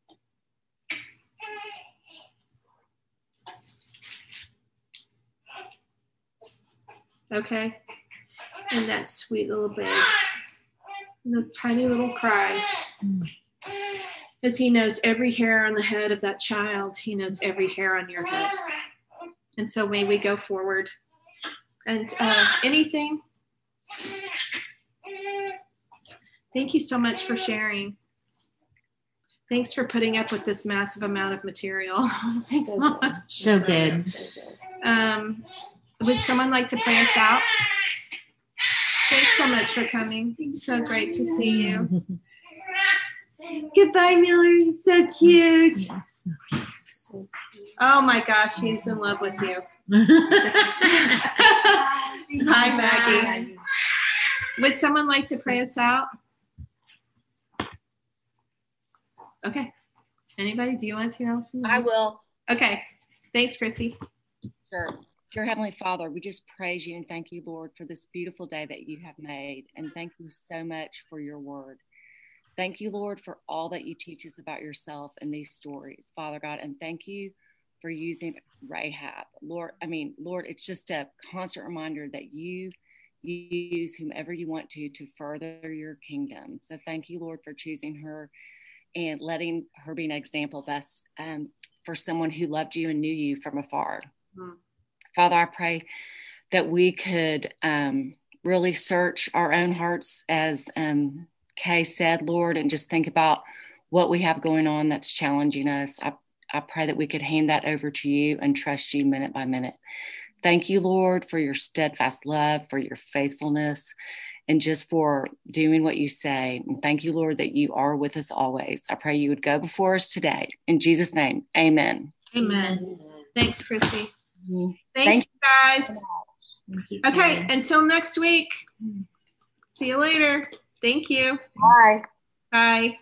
Okay? And that sweet little babe. And those tiny little cries. As he knows every hair on the head of that child, he knows every hair on your head. And so may we go forward. And uh, anything? Thank you so much for sharing. Thanks for putting up with this massive amount of material. Oh my So God. good. So good. So good. Um, would someone like to pray us out? Thanks so much for coming. So great to see you. Goodbye, Miller. So cute. Yes. So Oh my gosh, he's in love with you. Hi, Maggie. Would someone like to pray us out? Okay. Anybody? Do you want to, Allison? I will. Okay. Thanks, Chrissy. Sure. Dear Heavenly Father, we just praise you and thank you, Lord, for this beautiful day that you have made. And thank you so much for your word. Thank you, Lord, for all that you teach us about yourself in these stories, Father God. And thank you for using Rahab. Lord, I mean, Lord, it's just a constant reminder that you, you use whomever you want to to further your kingdom. So thank you, Lord, for choosing her and letting her be an example of us um, for someone who loved you and knew you from afar. Mm-hmm. Father, I pray that we could um, really search our own hearts, as um, Kay said, Lord, and just think about what we have going on that's challenging us. I, I pray that we could hand that over to you and trust you minute by minute. Thank you, Lord, for your steadfast love, for your faithfulness, and just for doing what you say. And thank you, Lord, that you are with us always. I pray you would go before us today. In Jesus' name, amen. Amen. Amen. Thanks, Chrissy. Mm-hmm. Thanks, Thank you guys. You. Okay, until next week. See you later. Thank you. Bye. Bye.